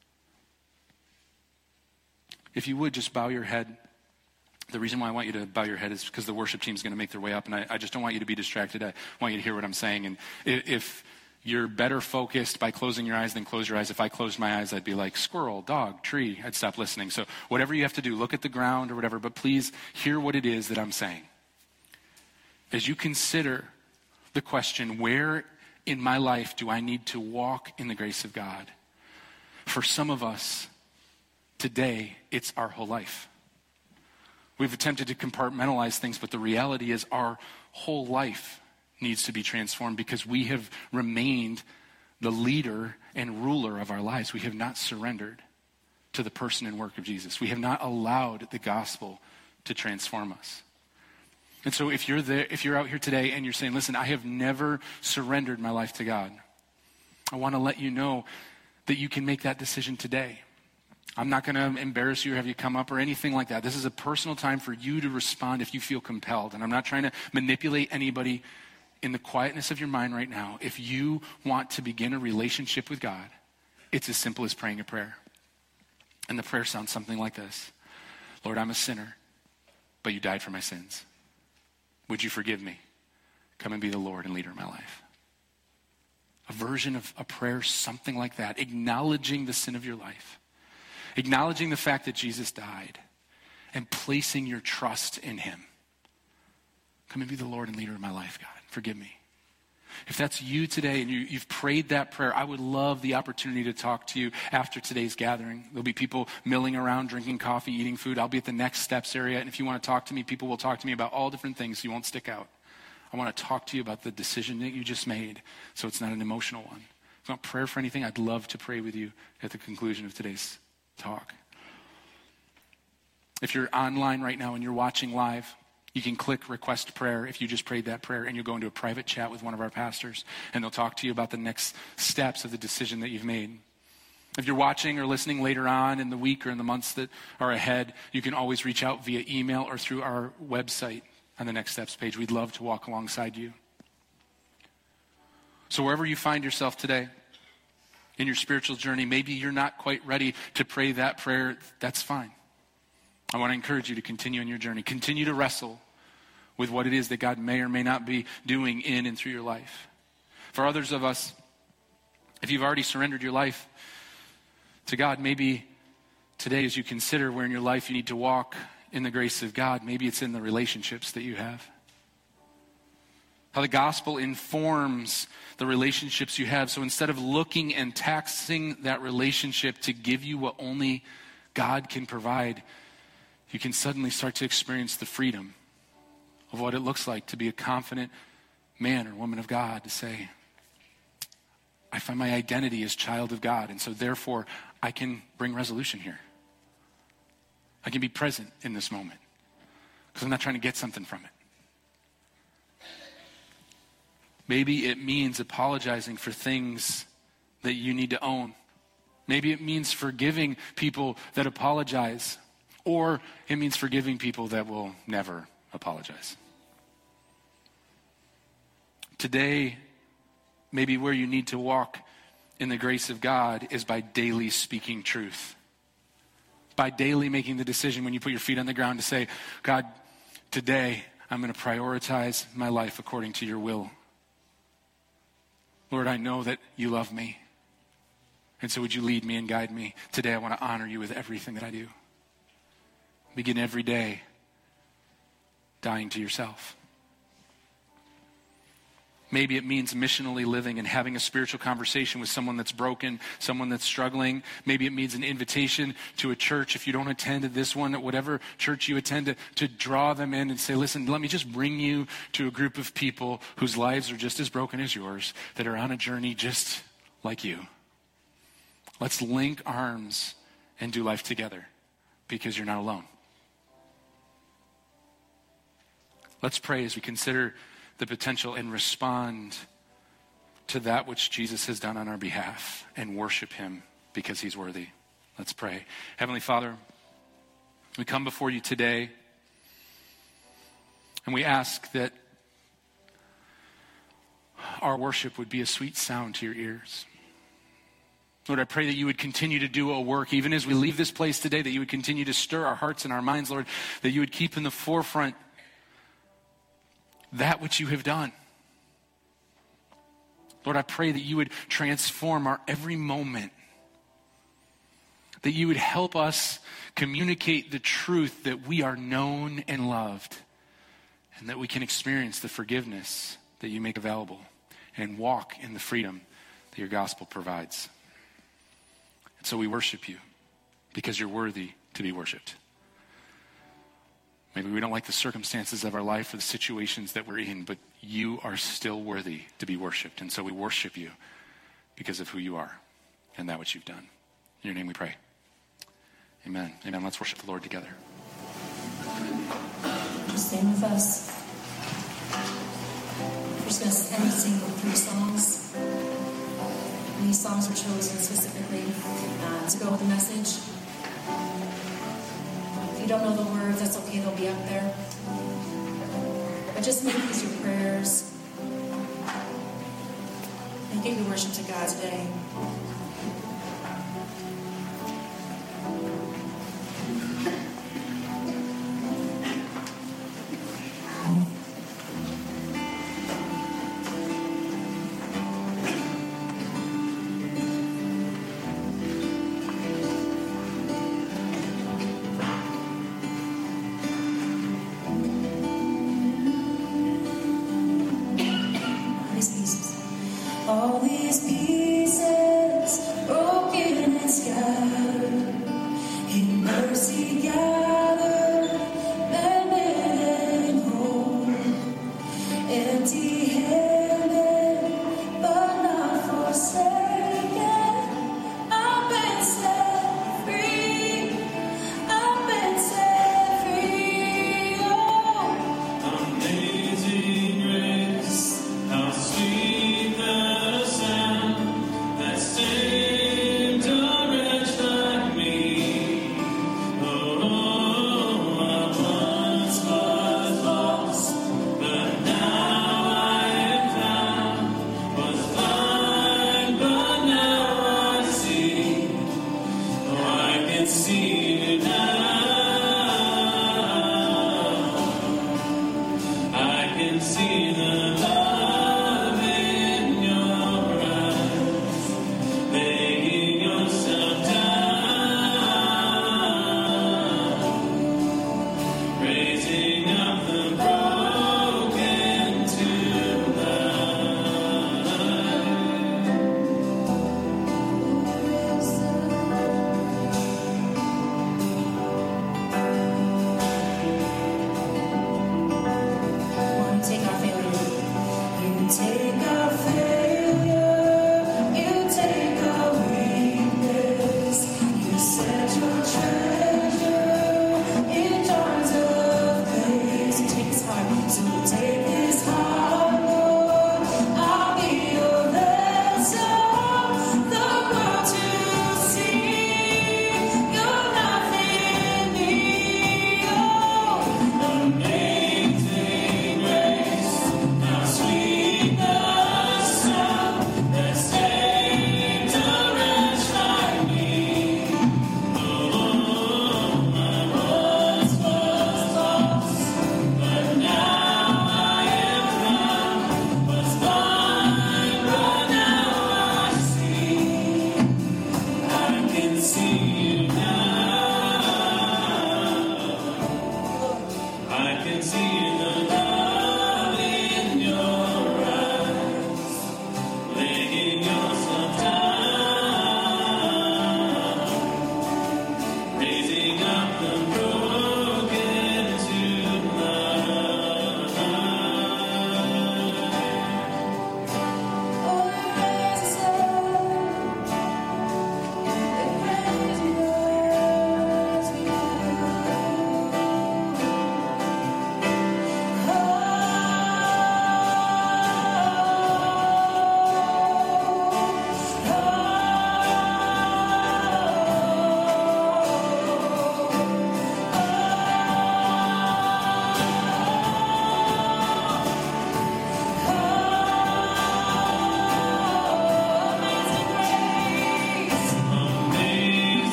If you would just bow your head. The reason why I want you to bow your head is because the worship team is going to make their way up, and I, I just don't want you to be distracted. I want you to hear what I'm saying. And if you're better focused by closing your eyes, then close your eyes. If I closed my eyes, I'd be like squirrel, dog, tree. I'd stop listening. So whatever you have to do, look at the ground or whatever, but please hear what it is that I'm saying. As you consider the question, where in my life do I need to walk in the grace of God? For some of us, today, it's our whole life. We've attempted to compartmentalize things, but the reality is our whole life needs to be transformed because we have remained the leader and ruler of our lives. We have not surrendered to the person and work of Jesus. We have not allowed the gospel to transform us. And so if you're there, if you're out here today and you're saying, listen, I have never surrendered my life to God, I want to let you know that you can make that decision today. I'm not going to embarrass you or have you come up or anything like that. This is a personal time for you to respond if you feel compelled. And I'm not trying to manipulate anybody. In the quietness of your mind right now, if you want to begin a relationship with God, it's as simple as praying a prayer. And the prayer sounds something like this: Lord, I'm a sinner, but you died for my sins. Would you forgive me? Come and be the Lord and leader of my life. A version of a prayer, something like that, acknowledging the sin of your life, acknowledging the fact that Jesus died, and placing your trust in him. Come and be the Lord and leader of my life, God. Forgive me. If that's you today and you, you've prayed that prayer, I would love the opportunity to talk to you after today's gathering. There'll be people milling around, drinking coffee, eating food. I'll be at the next steps area. And if you want to talk to me, people will talk to me about all different things. So you won't stick out. I want to talk to you about the decision that you just made so it's not an emotional one. If you want prayer for anything, I'd love to pray with you at the conclusion of today's talk. If you're online right now and you're watching live, you can click request prayer if you just prayed that prayer, and you'll go into a private chat with one of our pastors, and they'll talk to you about the next steps of the decision that you've made. If you're watching or listening later on in the week or in the months that are ahead, you can always reach out via email or through our website on the Next Steps page. We'd love to walk alongside you. So wherever you find yourself today in your spiritual journey, maybe you're not quite ready to pray that prayer. That's fine. I want to encourage you to continue in your journey. Continue to wrestle with what it is that God may or may not be doing in and through your life. For others of us, if you've already surrendered your life to God, maybe today as you consider where in your life you need to walk in the grace of God, maybe it's in the relationships that you have. How the gospel informs the relationships you have. So instead of looking and taxing that relationship to give you what only God can provide, you can suddenly start to experience the freedom of what it looks like to be a confident man or woman of God, to say, I find my identity as child of God, and so therefore I can bring resolution here. I can be present in this moment because I'm not trying to get something from it. Maybe it means apologizing for things that you need to own. Maybe it means forgiving people that apologize, or it means forgiving people that will never apologize. Today, maybe where you need to walk in the grace of God is by daily speaking truth. By daily making the decision when you put your feet on the ground to say, God, today I'm going to prioritize my life according to your will. Lord, I know that you love me. And so would you lead me and guide me? Today I want to honor you with everything that I do. Begin every day dying to yourself. Maybe it means missionally living and having a spiritual conversation with someone that's broken, someone that's struggling. Maybe it means an invitation to a church if you don't attend this one, at whatever church you attend, to, to draw them in and say, listen, let me just bring you to a group of people whose lives are just as broken as yours, that are on a journey just like you. Let's link arms and do life together because you're not alone. Let's pray as we consider the potential and respond to that which Jesus has done on our behalf and worship him because he's worthy. Let's pray. Heavenly Father, we come before you today and we ask that our worship would be a sweet sound to your ears. Lord, I pray that you would continue to do a work, even as we leave this place today, that you would continue to stir our hearts and our minds, Lord, that you would keep in the forefront that which you have done. Lord, I pray that you would transform our every moment, that you would help us communicate the truth that we are known and loved, and that we can experience the forgiveness that you make available and walk in the freedom that your gospel provides. And so we worship you because you're worthy to be worshiped. Maybe we don't like the circumstances of our life or the situations that we're in, but you are still worthy to be worshiped. And so we worship you because of who you are and that which you've done. In your name we pray. Amen. Amen. Let's worship the Lord together. Stand with us. We're just going to end and sing three songs. And these songs are chosen specifically uh, to go with the message. If you don't know the words, that's okay. They'll be up there. But just make these your prayers. And give your worship to God today. All these pieces broken and scattered, in mercy gathered, mended and whole, empty-handed, but not forsaken. I've been set free. I've been set free. Oh, amazing grace, how sweet the sound that saved a wretch like me. Oh, I once was lost, but now I am found. Was blind, but now I see. Oh, I can see now. I can see the love in your eyes, laying yourself down, raising up the broken to Want to take our failure. You take our failure. You take our weakness. You set your treasure in jars of clay. So take this heart. So take this heart, Lord. I'll be your vessel. The world to see. You're nothing me. Oh, amazing grace. How sweet the sound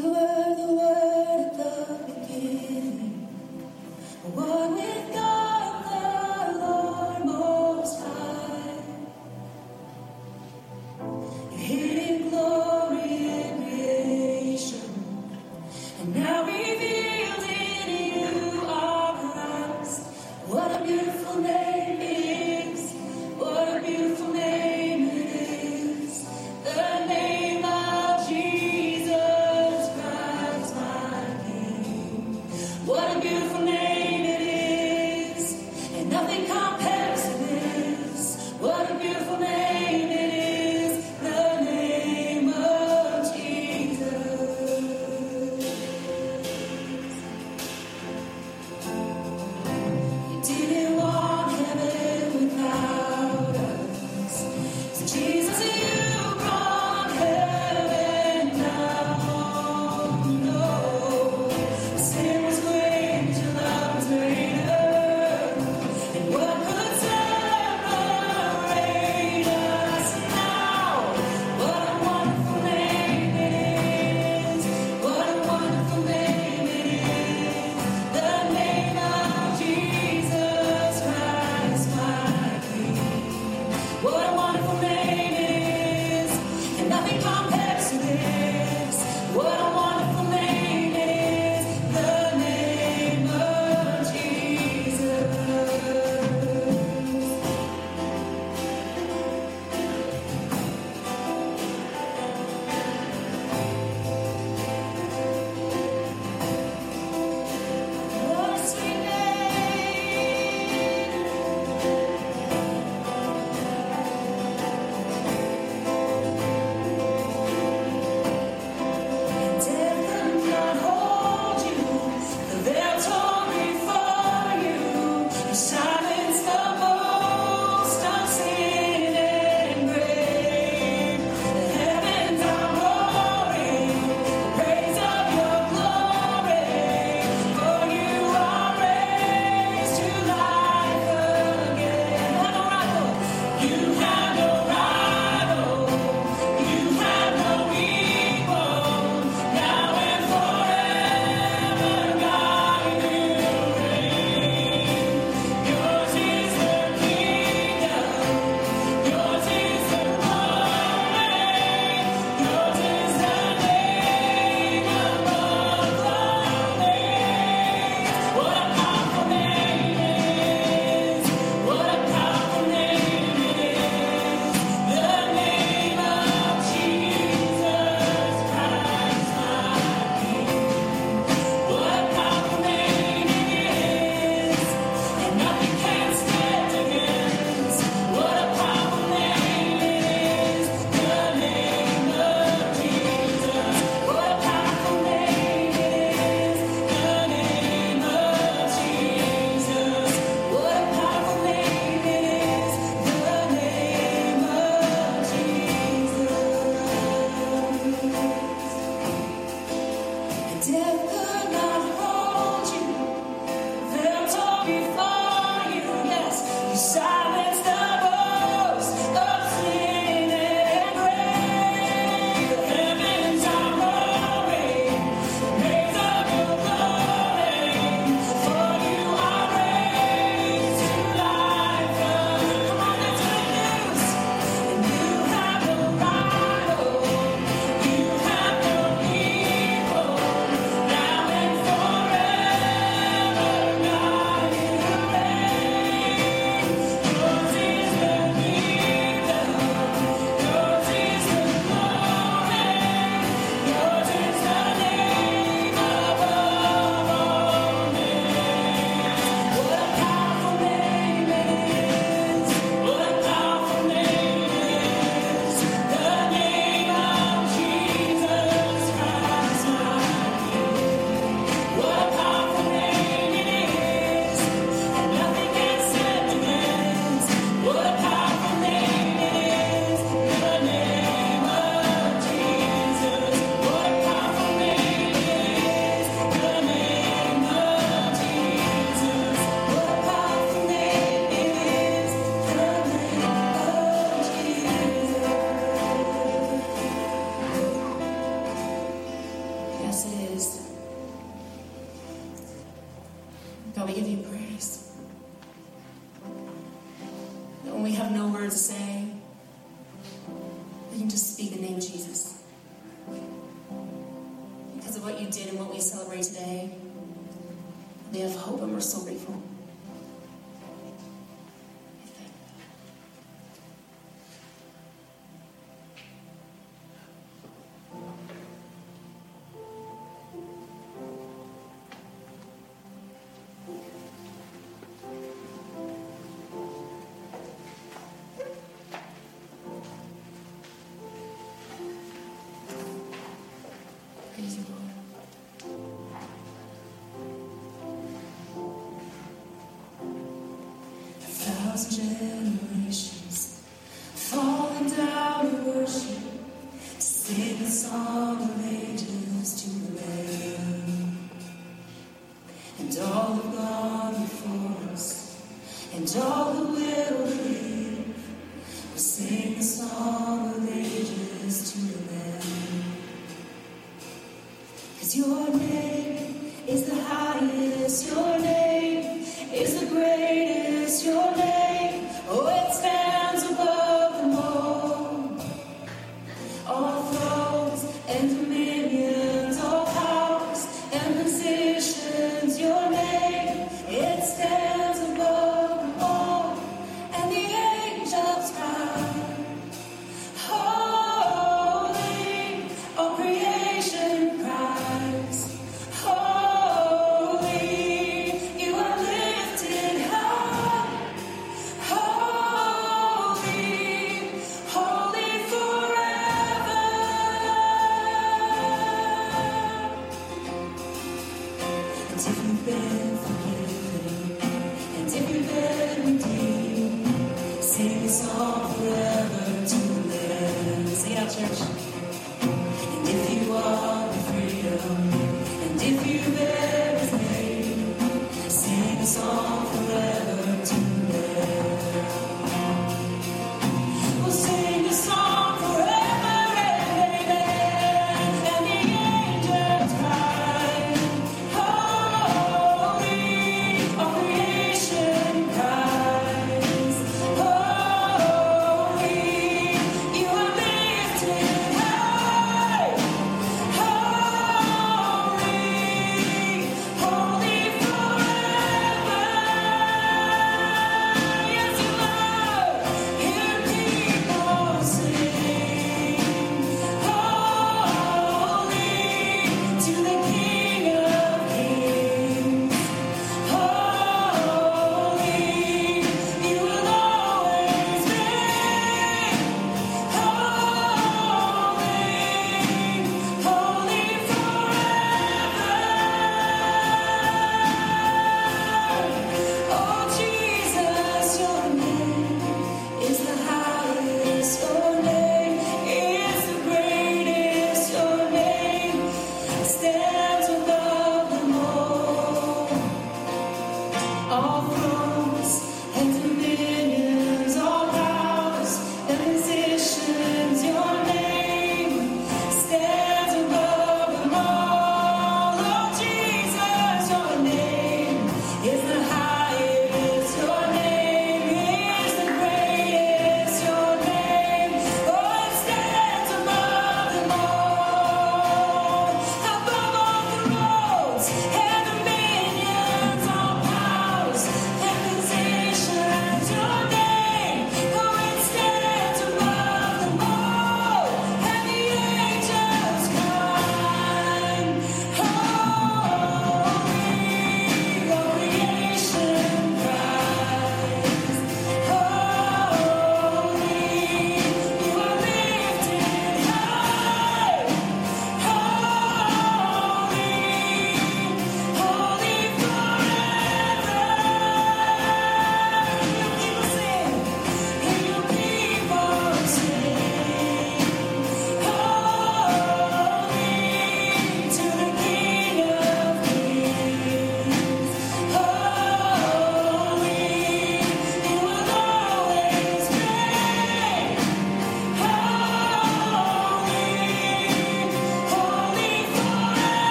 You were the Word at the beginning, one with God the Lord Most High. Your hidden glory in creation, and now revealed in you are Christ. What a beautiful name it is! What a beautiful name it is! The name of Jesus Christ. to speak the name Jesus. Because of what you did and what we celebrate today, we have hope and we're so grateful. Praise you, Lord. A thousand generations falling down in worship to sing the song of ages to the Lamb. And all have gone before us, and all who will believe will sing the song of ages to the Lamb. 'Cause your name is the highest, your name is the greatest, your name, oh, it stands above them all. All thrones and dominions, all powers and positions, your name, it stands above them all. And the angels cry, holy, all creation cries, holy, you are lifted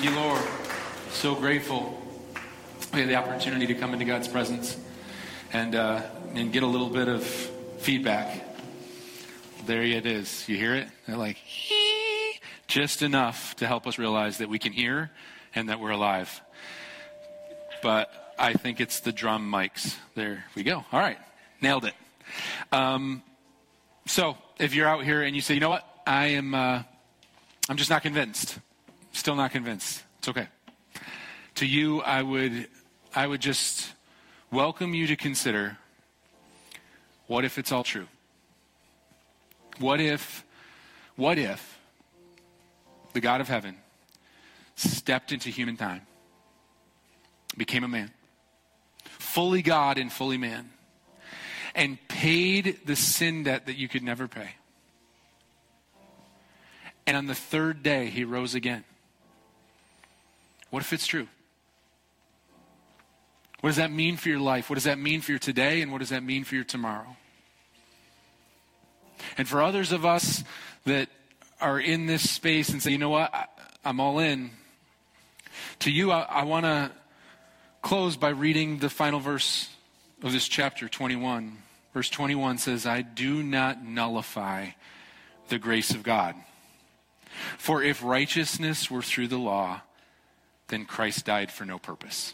Thank you, Lord. So grateful we have the opportunity to come into God's presence and uh, and get a little bit of feedback. There it is. You hear it? They're like, hee, just enough to help us realize that we can hear and that we're alive. But I think it's the drum mics. There we go. All right. Nailed it. Um, so if you're out here and you say, you know what? I am, uh, I'm just not convinced. Still not convinced. It's okay. To you, I would, I would just welcome you to consider, what if it's all true? What if, what if the God of heaven stepped into human time, became a man, fully God and fully man, and paid the sin debt that you could never pay. And on the third day, he rose again. What if it's true? What does that mean for your life? What does that mean for your today? And what does that mean for your tomorrow? And for others of us that are in this space and say, you know what, I, I'm all in. To you, I, I want to close by reading the final verse of this chapter, twenty-one. Verse twenty-one says, I do not nullify the grace of God. For if righteousness were through the law, then Christ died for no purpose.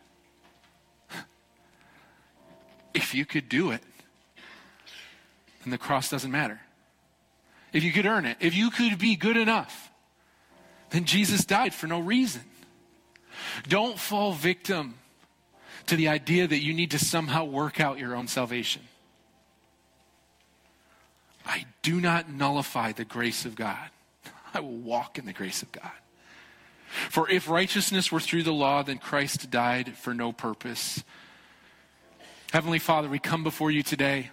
If you could do it, then the cross doesn't matter. If you could earn it, if you could be good enough, then Jesus died for no reason. Don't fall victim to the idea that you need to somehow work out your own salvation. I do not nullify the grace of God. I will walk in the grace of God. For if righteousness were through the law, then Christ died for no purpose. Heavenly Father, we come before you today,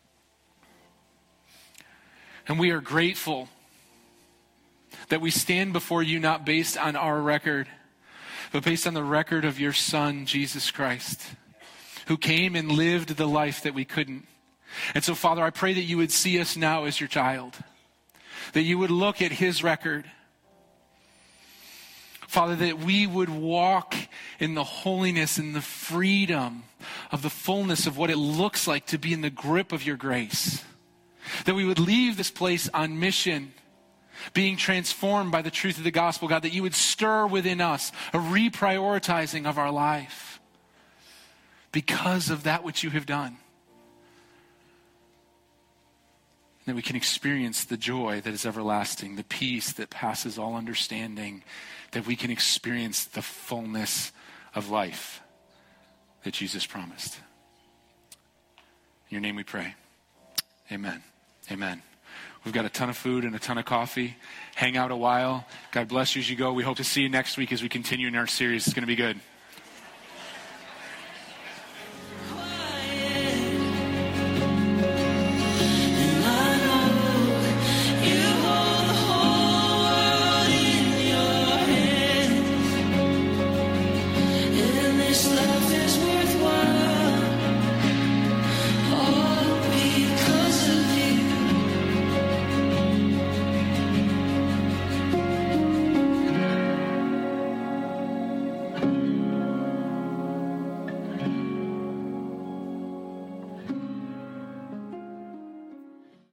and we are grateful that we stand before you not based on our record, but based on the record of your Son, Jesus Christ, who came and lived the life that we couldn't. And so, Father, I pray that you would see us now as your child, that you would look at his record. Father, that we would walk in the holiness and the freedom of the fullness of what it looks like to be in the grip of your grace. That we would leave this place on mission, being transformed by the truth of the gospel, God, that you would stir within us a reprioritizing of our life because of that which you have done. That we can experience the joy that is everlasting, the peace that passes all understanding, that we can experience the fullness of life that Jesus promised. In your name we pray. Amen. Amen. We've got a ton of food and a ton of coffee. Hang out a while. God bless you as you go. We hope to see you next week as we continue in our series. It's going to be good. This love is worthwhile.